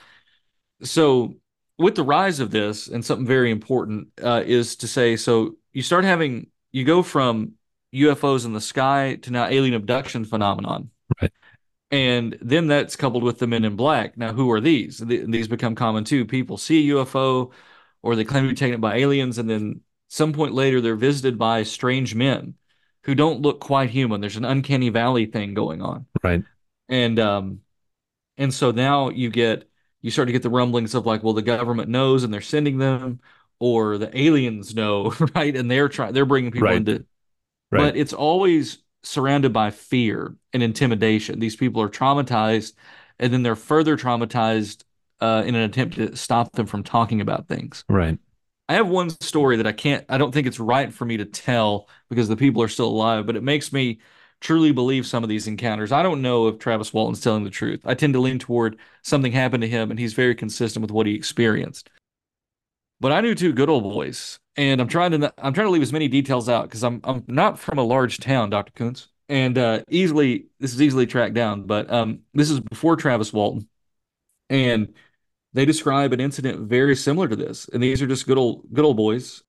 So with the rise of this, and something very important uh, is to say, so you start having you go from U F Os in the sky to now alien abduction phenomenon. Right. And then that's coupled with the men in black. Now, who are these? These become common too. People see a U F O or they claim to be taken by aliens, and then some point later they're visited by strange men who don't look quite human. There's an uncanny valley thing going on. Right. And um and so now you get you start to get the rumblings of like, well, the government knows and they're sending them, or the aliens know, right? And they're trying they're bringing people Right. into, Right. but it's always surrounded by fear and intimidation. These people are traumatized, and then they're further traumatized uh, in an attempt to stop them from talking about things. Right. I have one story that I can't, I don't think it's right for me to tell because the people are still alive, but it makes me truly believe some of these encounters. I don't know if Travis Walton's telling the truth. I tend to lean toward something happened to him and he's very consistent with what he experienced. But I knew two good old boys, and I'm trying to I'm trying to leave as many details out because I'm I'm not from a large town, doctor Koontz, and uh, easily this is easily tracked down. But um, this is before Travis Walton, and they describe an incident very similar to this. And these are just good old good old boys,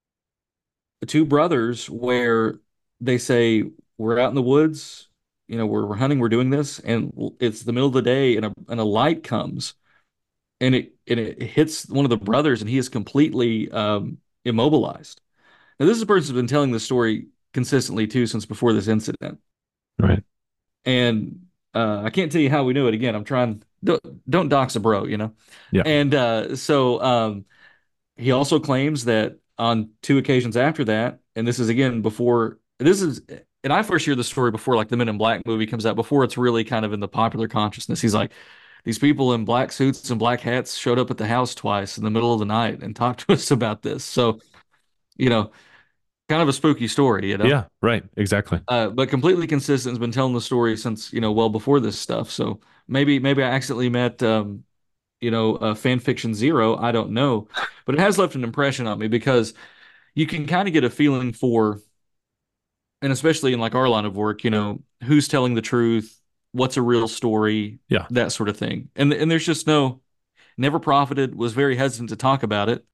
the two brothers, where they say we're out in the woods, you know, we're, we're hunting, we're doing this, and it's the middle of the day, and a and a light comes and it and it hits one of the brothers, and he is completely um, immobilized. Now, this is a person who's been telling this story consistently too since before this incident, Right. and uh, I can't tell you how we knew it. Again, I'm trying don't don't dox a bro, you know. Yeah. And uh, so um, he also claims that on two occasions after that, and this is again before this is, and I first hear the story before like the Men in Black movie comes out, before it's really kind of in the popular consciousness. He's like, these people in black suits and black hats showed up at the house twice in the middle of the night and talked to us about this. So, you know, kind of a spooky story, you know, Yeah. Right. Exactly. uh, but completely consistent. Has been telling the story since, you know, well before this stuff. So maybe, maybe I accidentally met, um, you know, uh, fan fiction zero. I don't know, but it has left an impression on me because you can kind of get a feeling for, and especially in like our line of work, you know, who's telling the truth, what's a real story, Yeah. that sort of thing. And and there's just no, never profited, was very hesitant to talk about it.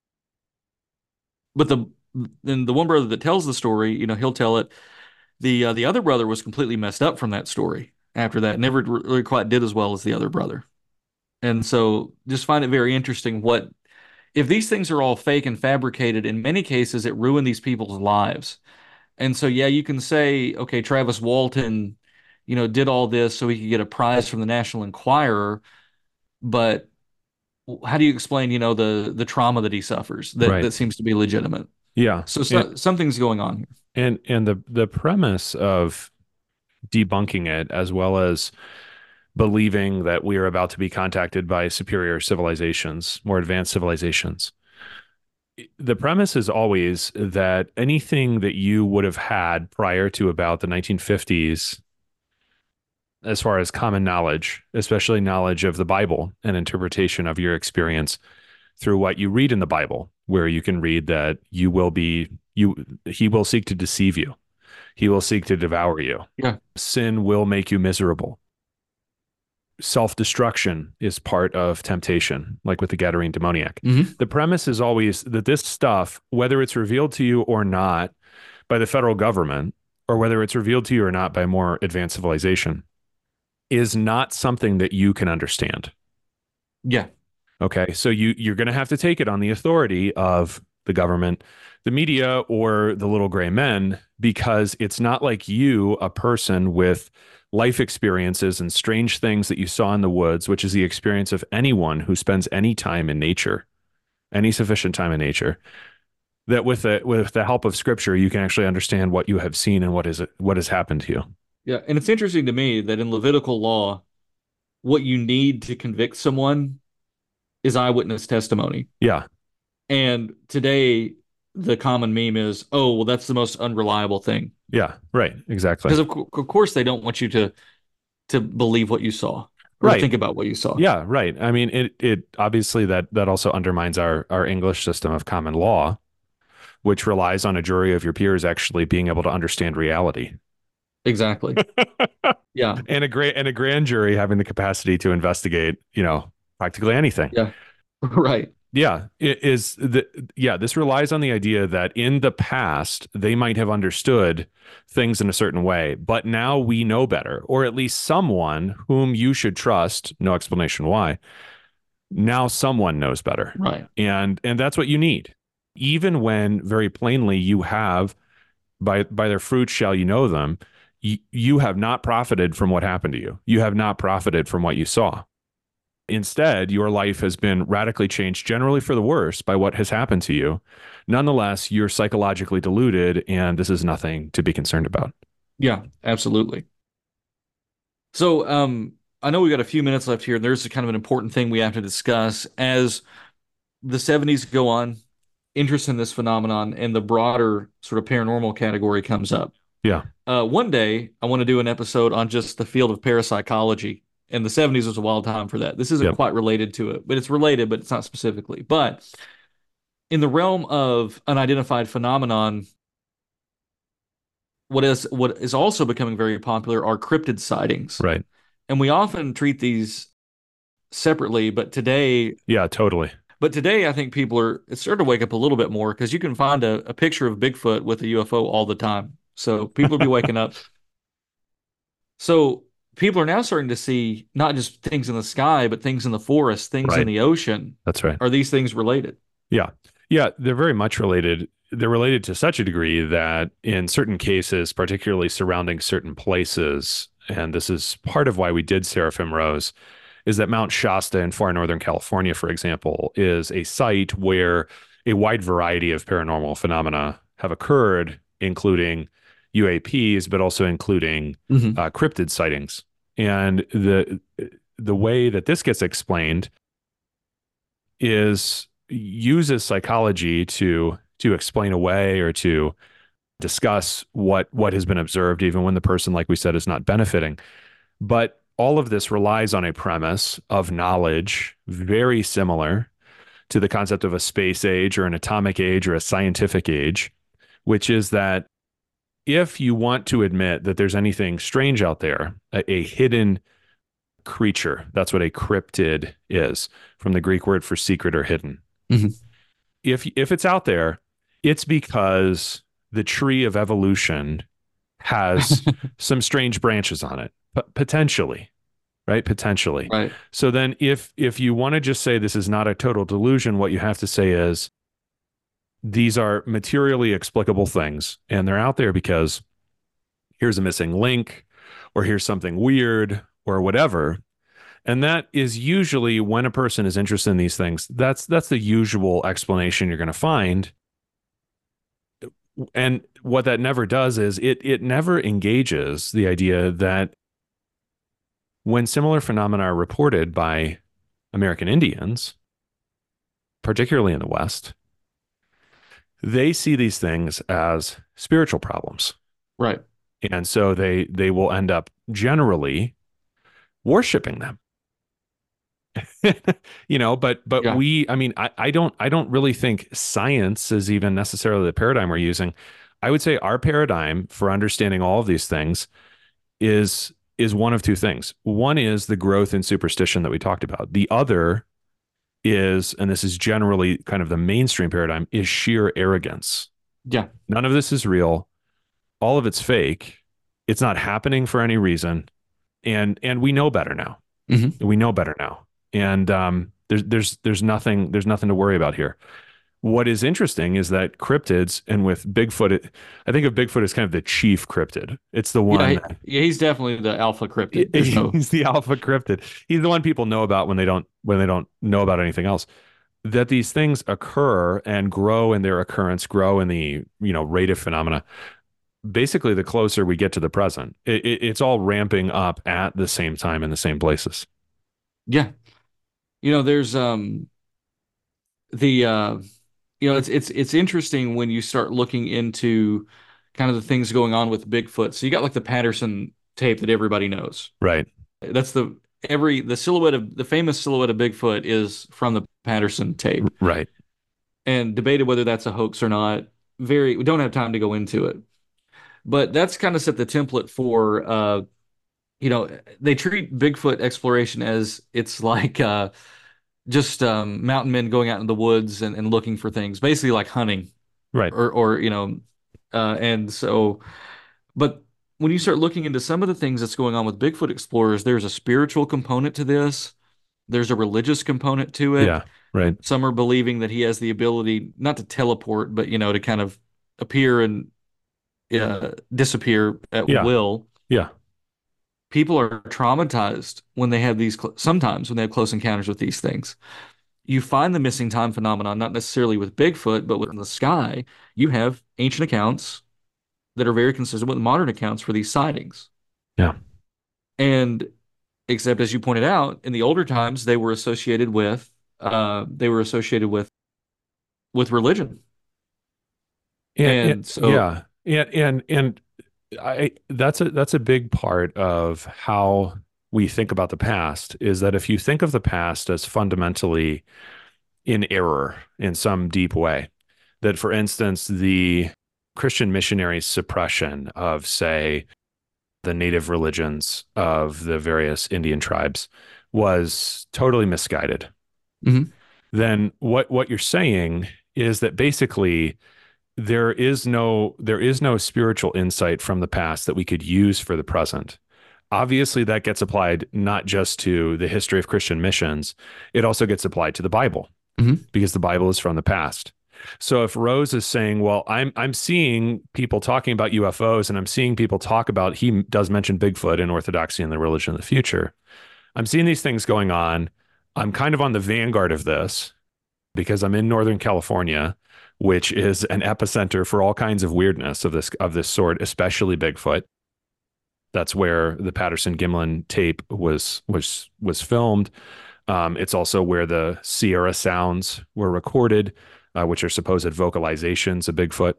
But the then the one brother that tells the story, you know, he'll tell it. The uh, the other brother was completely messed up from that story after that. Never really quite did as well as the other brother. And so just find it very interesting what if these things are all fake and fabricated, in many cases it ruined these people's lives. And so yeah, you can say, okay, Travis Walton, you know, did all this so he could get a prize from the National Enquirer, but how do you explain, you know, the the trauma that he suffers that Right. that seems to be legitimate? Yeah. So, And so something's going on here. and and the the premise of debunking it, as well as believing that we are about to be contacted by superior civilizations, more advanced civilizations. The premise is always that anything that you would have had prior to about the nineteen fifties, as far as common knowledge, especially knowledge of the Bible and interpretation of your experience through what you read in the Bible, where you can read that you will be, you, he will seek to deceive you. He will seek to devour you. Yeah. Sin will make you miserable. Self-destruction is part of temptation, like with the Gadarene demoniac. Mm-hmm. The premise is always that this stuff, whether it's revealed to you or not by the federal government, or whether it's revealed to you or not by more advanced civilization, is not something that you can understand. Yeah. Okay. So you, you're going to have to take it on the authority of the government, the media, or the little gray men, because it's not like you, a person with life experiences and strange things that you saw in the woods, which is the experience of anyone who spends any time in nature, any sufficient time in nature, that with the, with the help of scripture, you can actually understand what you have seen and what is what has happened to you. Yeah. And it's interesting to me that in Levitical law, what you need to convict someone is eyewitness testimony. Yeah. And today, the common meme is, oh, well, that's the most unreliable thing. Yeah, right, exactly. Because of, co- of course they don't want you to to believe what you saw or to Right. think about what you saw. Yeah, right. I mean, it it obviously that that also undermines our our English system of common law, which relies on a jury of your peers actually being able to understand reality. Exactly. Yeah. And a great and a grand jury having the capacity to investigate, you know, practically anything. Yeah. Right. Yeah, it is the yeah, this relies on the idea that in the past they might have understood things in a certain way, but now we know better, or at least someone whom you should trust, no explanation why. Now someone knows better. Right. And and that's what you need. Even when very plainly you have by by their fruits shall you know them, you, you have not profited from what happened to you. You have not profited from what you saw. Instead, your life has been radically changed, generally for the worse, by what has happened to you. Nonetheless, you're psychologically deluded, and this is nothing to be concerned about. Yeah, absolutely. So, um, I know we got a few minutes left here, and there's a kind of an important thing we have to discuss as the seventies go on, interest in this phenomenon and the broader sort of paranormal category comes up. Yeah. Uh, one day, I want to do an episode on just the field of parapsychology, and the seventies was a wild time for that. This isn't Yep. quite related to it, but it's related, but it's not specifically. But in the realm of unidentified phenomenon, what is what is also becoming very popular are cryptid sightings. Right. And we often treat these separately, but today Yeah, totally. but today I think people are it's starting to wake up a little bit more because you can find a, a picture of Bigfoot with a U F O all the time. So people will be waking up. So people are now starting to see not just things in the sky, but things in the forest, things in Right. the ocean. That's right. Are these things related? Yeah. Yeah, they're very much related. They're related to such a degree that in certain cases, particularly surrounding certain places, and this is part of why we did Seraphim Rose, is that Mount Shasta in far northern California, for example, is a site where a wide variety of paranormal phenomena have occurred, including U A Ps, but also including Mm-hmm. uh, cryptid sightings. And the the way that this gets explained is uses psychology to to explain away or to discuss what what has been observed, even when the person, like we said, is not benefiting. But all of this relies on a premise of knowledge very similar to the concept of a space age or an atomic age or a scientific age, which is that if you want to admit that there's anything strange out there, a, a hidden creature, that's what a cryptid is, from the Greek word for secret or hidden. Mm-hmm. If if it's out there, it's because the tree of evolution has some strange branches on it, p- potentially, right? Potentially. Right. So then if if you want to just say this is not a total delusion, what you have to say is these are materially explicable things and they're out there because here's a missing link or here's something weird or whatever. And that is usually when a person is interested in these things, that's that's the usual explanation you're going to find. And what that never does is it it never engages the idea that when similar phenomena are reported by American Indians, particularly in the West, they see these things as spiritual problems. Right. And so they they will end up generally worshiping them. You know, but but Yeah. we, I mean, I, I don't I don't really think science is even necessarily the paradigm we're using. I would say our paradigm for understanding all of these things is is one of two things. One is the growth in superstition that we talked about. The other is, and this is generally kind of the mainstream paradigm, is sheer arrogance. Yeah. None of this is real. All of it's fake. It's not happening for any reason. And and we know better now. Mm-hmm. We know better now. And um, there's there's there's nothing there's nothing to worry about here. What is interesting is that cryptids, and with Bigfoot, it, I think of Bigfoot as kind of the chief cryptid. It's the Yeah. one He, that yeah. He's definitely the alpha cryptid. There's no. he's the alpha cryptid. He's the one people know about when they don't when they don't know about anything else. That these things occur and grow in their occurrence, grow in the you know rate of phenomena. Basically, the closer we get to the present, it, it, it's all ramping up at the same time in the same places. Yeah. You know, there's um the uh you know, it's it's it's interesting when you start looking into kind of the things going on with Bigfoot. So you got like the Patterson tape that everybody knows. Right. That's the every the silhouette of the famous silhouette of Bigfoot is from the Patterson tape, Right. and debated whether that's a hoax or not. Very, we don't have time to go into it, but that's kind of set the template for uh, you know, they treat Bigfoot exploration as it's like uh just um mountain men going out in the woods and, and looking for things, basically like hunting Right. or or you know, uh and so but when you start looking into some of the things that's going on with Bigfoot explorers, there's a spiritual component to this. There's a religious component to it. Yeah. Right. Some are believing that he has the ability not to teleport, but you know, to kind of appear and uh, disappear at Yeah. will. Yeah. People are traumatized when they have these, cl- sometimes when they have close encounters with these things. You find the missing time phenomenon, not necessarily with Bigfoot, but within the sky. You have ancient accounts that are very consistent with modern accounts for these sightings. Yeah. And except as you pointed out, in the older times, they were associated with uh, they were associated with with religion. And, and And so, yeah. And and and I that's a that's a big part of how we think about the past is that if you think of the past as fundamentally in error in some deep way, that for instance, the Christian missionaries' suppression of, say, the native religions of the various Indian tribes was totally misguided, mhm, then what what you're saying is that basically there is no there is no spiritual insight from the past that we could use for the present. Obviously, that gets applied not just to the history of Christian missions, it also gets applied to the Bible mhm, because the Bible is from the past. So if Rose is saying, "Well, I'm I'm seeing people talking about U F Os and I'm seeing people talk about," he does mention Bigfoot and orthodoxy and the religion of the future. I'm seeing these things going on. I'm kind of on the vanguard of this because I'm in Northern California, which is an epicenter for all kinds of weirdness of this of this sort, especially Bigfoot. That's where the Patterson Gimlin tape was was was filmed. Um, it's also where the Sierra sounds were recorded, uh, which are supposed vocalizations of Bigfoot.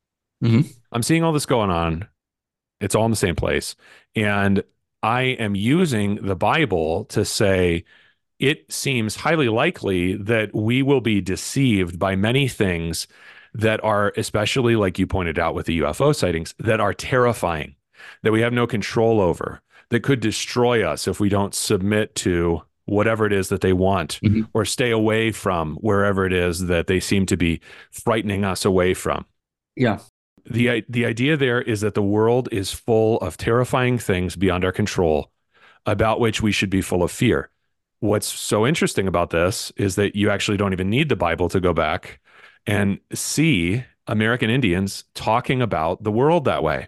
mhm, I'm seeing all this going on. It's all in the same place. And I am using the Bible to say it seems highly likely that we will be deceived by many things that are, especially like you pointed out with the U F O sightings, that are terrifying, that we have no control over, that could destroy us if we don't submit to whatever it is that they want mhm. or stay away from wherever it is that they seem to be frightening us away from. Yeah. The, the idea there is that the world is full of terrifying things beyond our control about which we should be full of fear. What's so interesting about this is that you actually don't even need the Bible to go back and see American Indians talking about the world that way,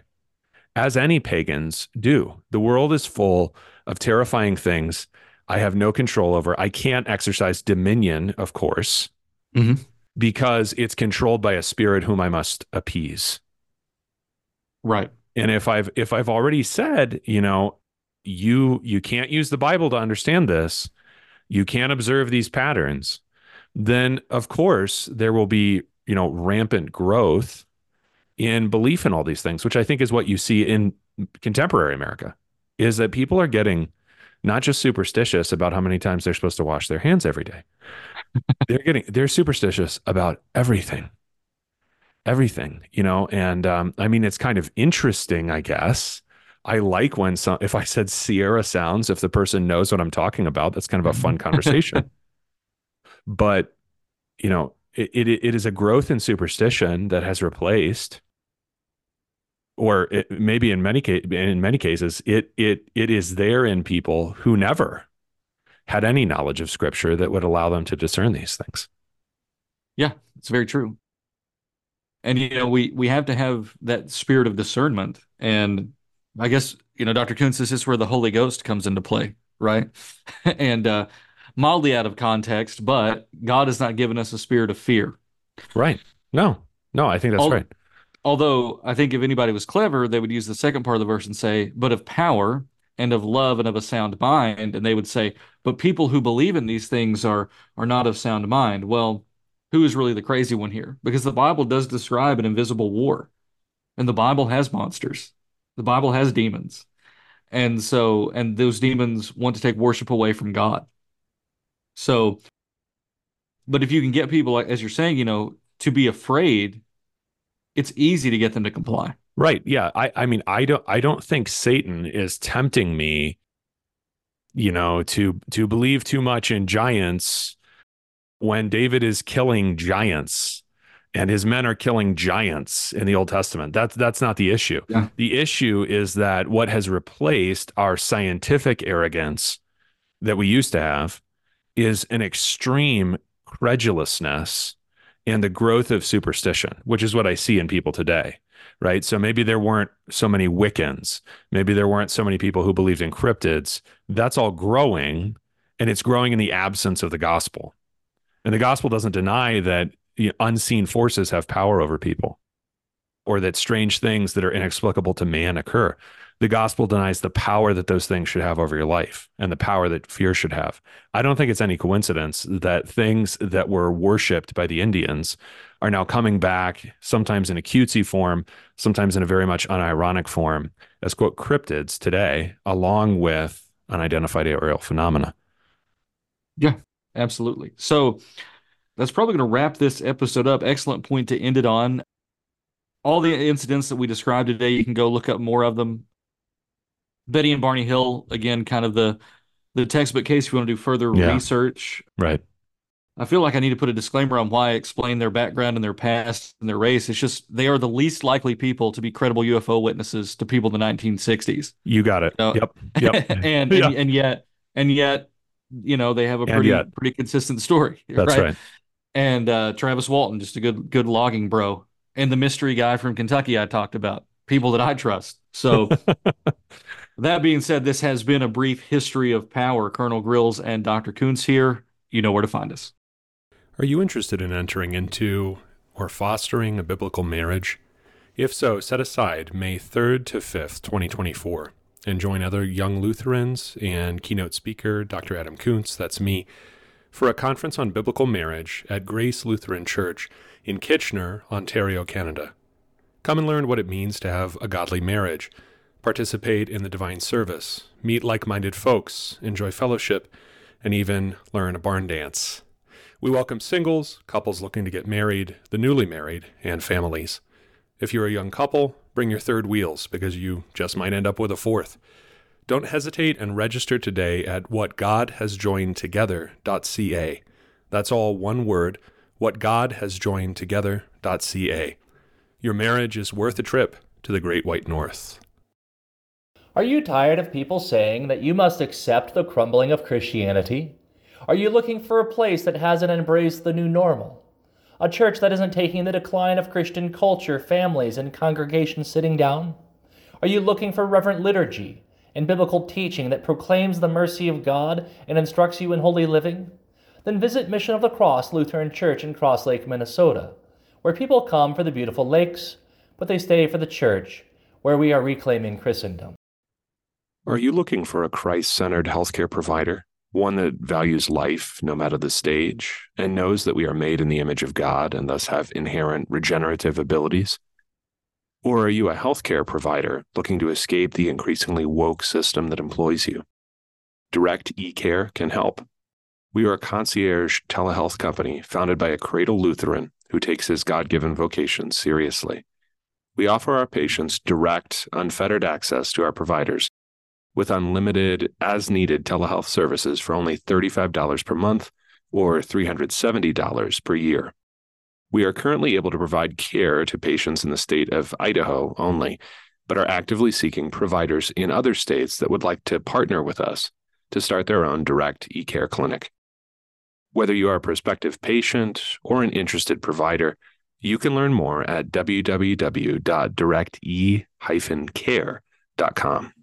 as any pagans do. The world is full of terrifying things I have no control over. I can't exercise dominion, of course, Mhm. because it's controlled by a spirit whom I must appease. Right. And if I've if I've already said, you know, you you can't use the Bible to understand this, you can't observe these patterns, then of course there will be, you know, rampant growth in belief in all these things, which I think is what you see in contemporary America, is that people are getting not just superstitious about how many times they're supposed to wash their hands every day. They're getting they're superstitious about everything. Everything, you know, and um, I mean, it's kind of interesting, I guess. I like when some, if I said Sierra sounds, if the person knows what I'm talking about, that's kind of a fun conversation. But, you know, it, it, it is a growth in superstition that has replaced, or it, maybe in many cases, in many cases, it, it, it is there in people who never had any knowledge of scripture that would allow them to discern these things. Yeah, it's very true. And you know, we we have to have that spirit of discernment. And I guess, you know, Doctor Kuntz, this is where the Holy Ghost comes into play, right? And uh mildly out of context, but God has not given us a spirit of fear. Right. No, no, I think that's right. Al Although I think if anybody was clever, they would use the second part of the verse and say, but of power and of love and of a sound mind. And they would say, but people who believe in these things are are not of sound mind. Well, who is really the crazy one here, because the Bible does describe an invisible war, and the Bible has monsters. The Bible has demons. And so, and those demons want to take worship away from God. So, but if you can get people, like, as you're saying, you know, to be afraid, it's easy to get them to comply. Right. Yeah. I, I mean, I don't, I don't think Satan is tempting me, you know, to, to believe too much in giants when David is killing giants and his men are killing giants in the Old Testament. That's, that's not the issue. Yeah. The issue is that what has replaced our scientific arrogance that we used to have is an extreme credulousness and the growth of superstition, which is what I see in people today, right? So maybe there weren't so many Wiccans. Maybe there weren't so many people who believed in cryptids. That's all growing, and it's growing in the absence of the gospel. And the gospel doesn't deny that, you know, unseen forces have power over people, or that strange things that are inexplicable to man occur. The gospel denies the power that those things should have over your life and the power that fear should have. I don't think it's any coincidence that things that were worshipped by the Indians are now coming back, sometimes in a cutesy form, sometimes in a very much unironic form, as, quote, cryptids today, along with unidentified aerial phenomena. Yeah, absolutely. So that's probably going to wrap this episode up. Excellent point to end it on. All the incidents that we described today, you can go look up more of them. Betty and Barney Hill, again, kind of the the textbook case if you want to do further Yeah. research. Right. I feel like I need to put a disclaimer on why I explain their background and their past and their race. It's just they are the least likely people to be credible U F O witnesses to people in the nineteen sixties. You got it. You know? Yep. Yep. and, Yeah. and and yet and yet, you know, they have a And pretty yet. pretty consistent story. That's right. And uh, Travis Walton, just a good good logging bro, and the mystery guy from Kentucky I talked about, people that I trust. So. That being said, this has been a brief history of power. Colonel Grills and Doctor Koontz here. You know where to find us. Are you interested in entering into or fostering a biblical marriage? If so, set aside May third to fifth, twenty twenty-four, and join other young Lutherans and keynote speaker Doctor Adam Koontz, that's me, for a conference on biblical marriage at Grace Lutheran Church in Kitchener, Ontario, Canada. Come and learn what it means to have a godly marriage, participate in the divine service, meet like-minded folks, enjoy fellowship, and even learn a barn dance. We welcome singles, couples looking to get married, the newly married, and families. If you're a young couple, bring your third wheels because you just might end up with a fourth. Don't hesitate and register today at what god has joined together dot c a. That's all one word, what god has joined together dot c a. Your marriage is worth a trip to the Great White North. Are you tired of people saying that you must accept the crumbling of Christianity? Are you looking for a place that hasn't embraced the new normal? A church that isn't taking the decline of Christian culture, families, and congregations sitting down? Are you looking for reverent liturgy and biblical teaching that proclaims the mercy of God and instructs you in holy living? Then visit Mission of the Cross Lutheran Church in Cross Lake, Minnesota, where people come for the beautiful lakes, but they stay for the church, where we are reclaiming Christendom. Are you looking for a Christ-centered healthcare provider, one that values life no matter the stage, and knows that we are made in the image of God and thus have inherent regenerative abilities? Or are you a healthcare provider looking to escape the increasingly woke system that employs you? Direct eCare can help. We are a concierge telehealth company founded by a cradle Lutheran who takes his God-given vocation seriously. We offer our patients direct, unfettered access to our providers with unlimited, as-needed telehealth services for only thirty-five dollars per month or three hundred seventy dollars per year. We are currently able to provide care to patients in the state of Idaho only, but are actively seeking providers in other states that would like to partner with us to start their own direct eCare clinic. Whether you are a prospective patient or an interested provider, you can learn more at w w w dot direct e dash care dot com.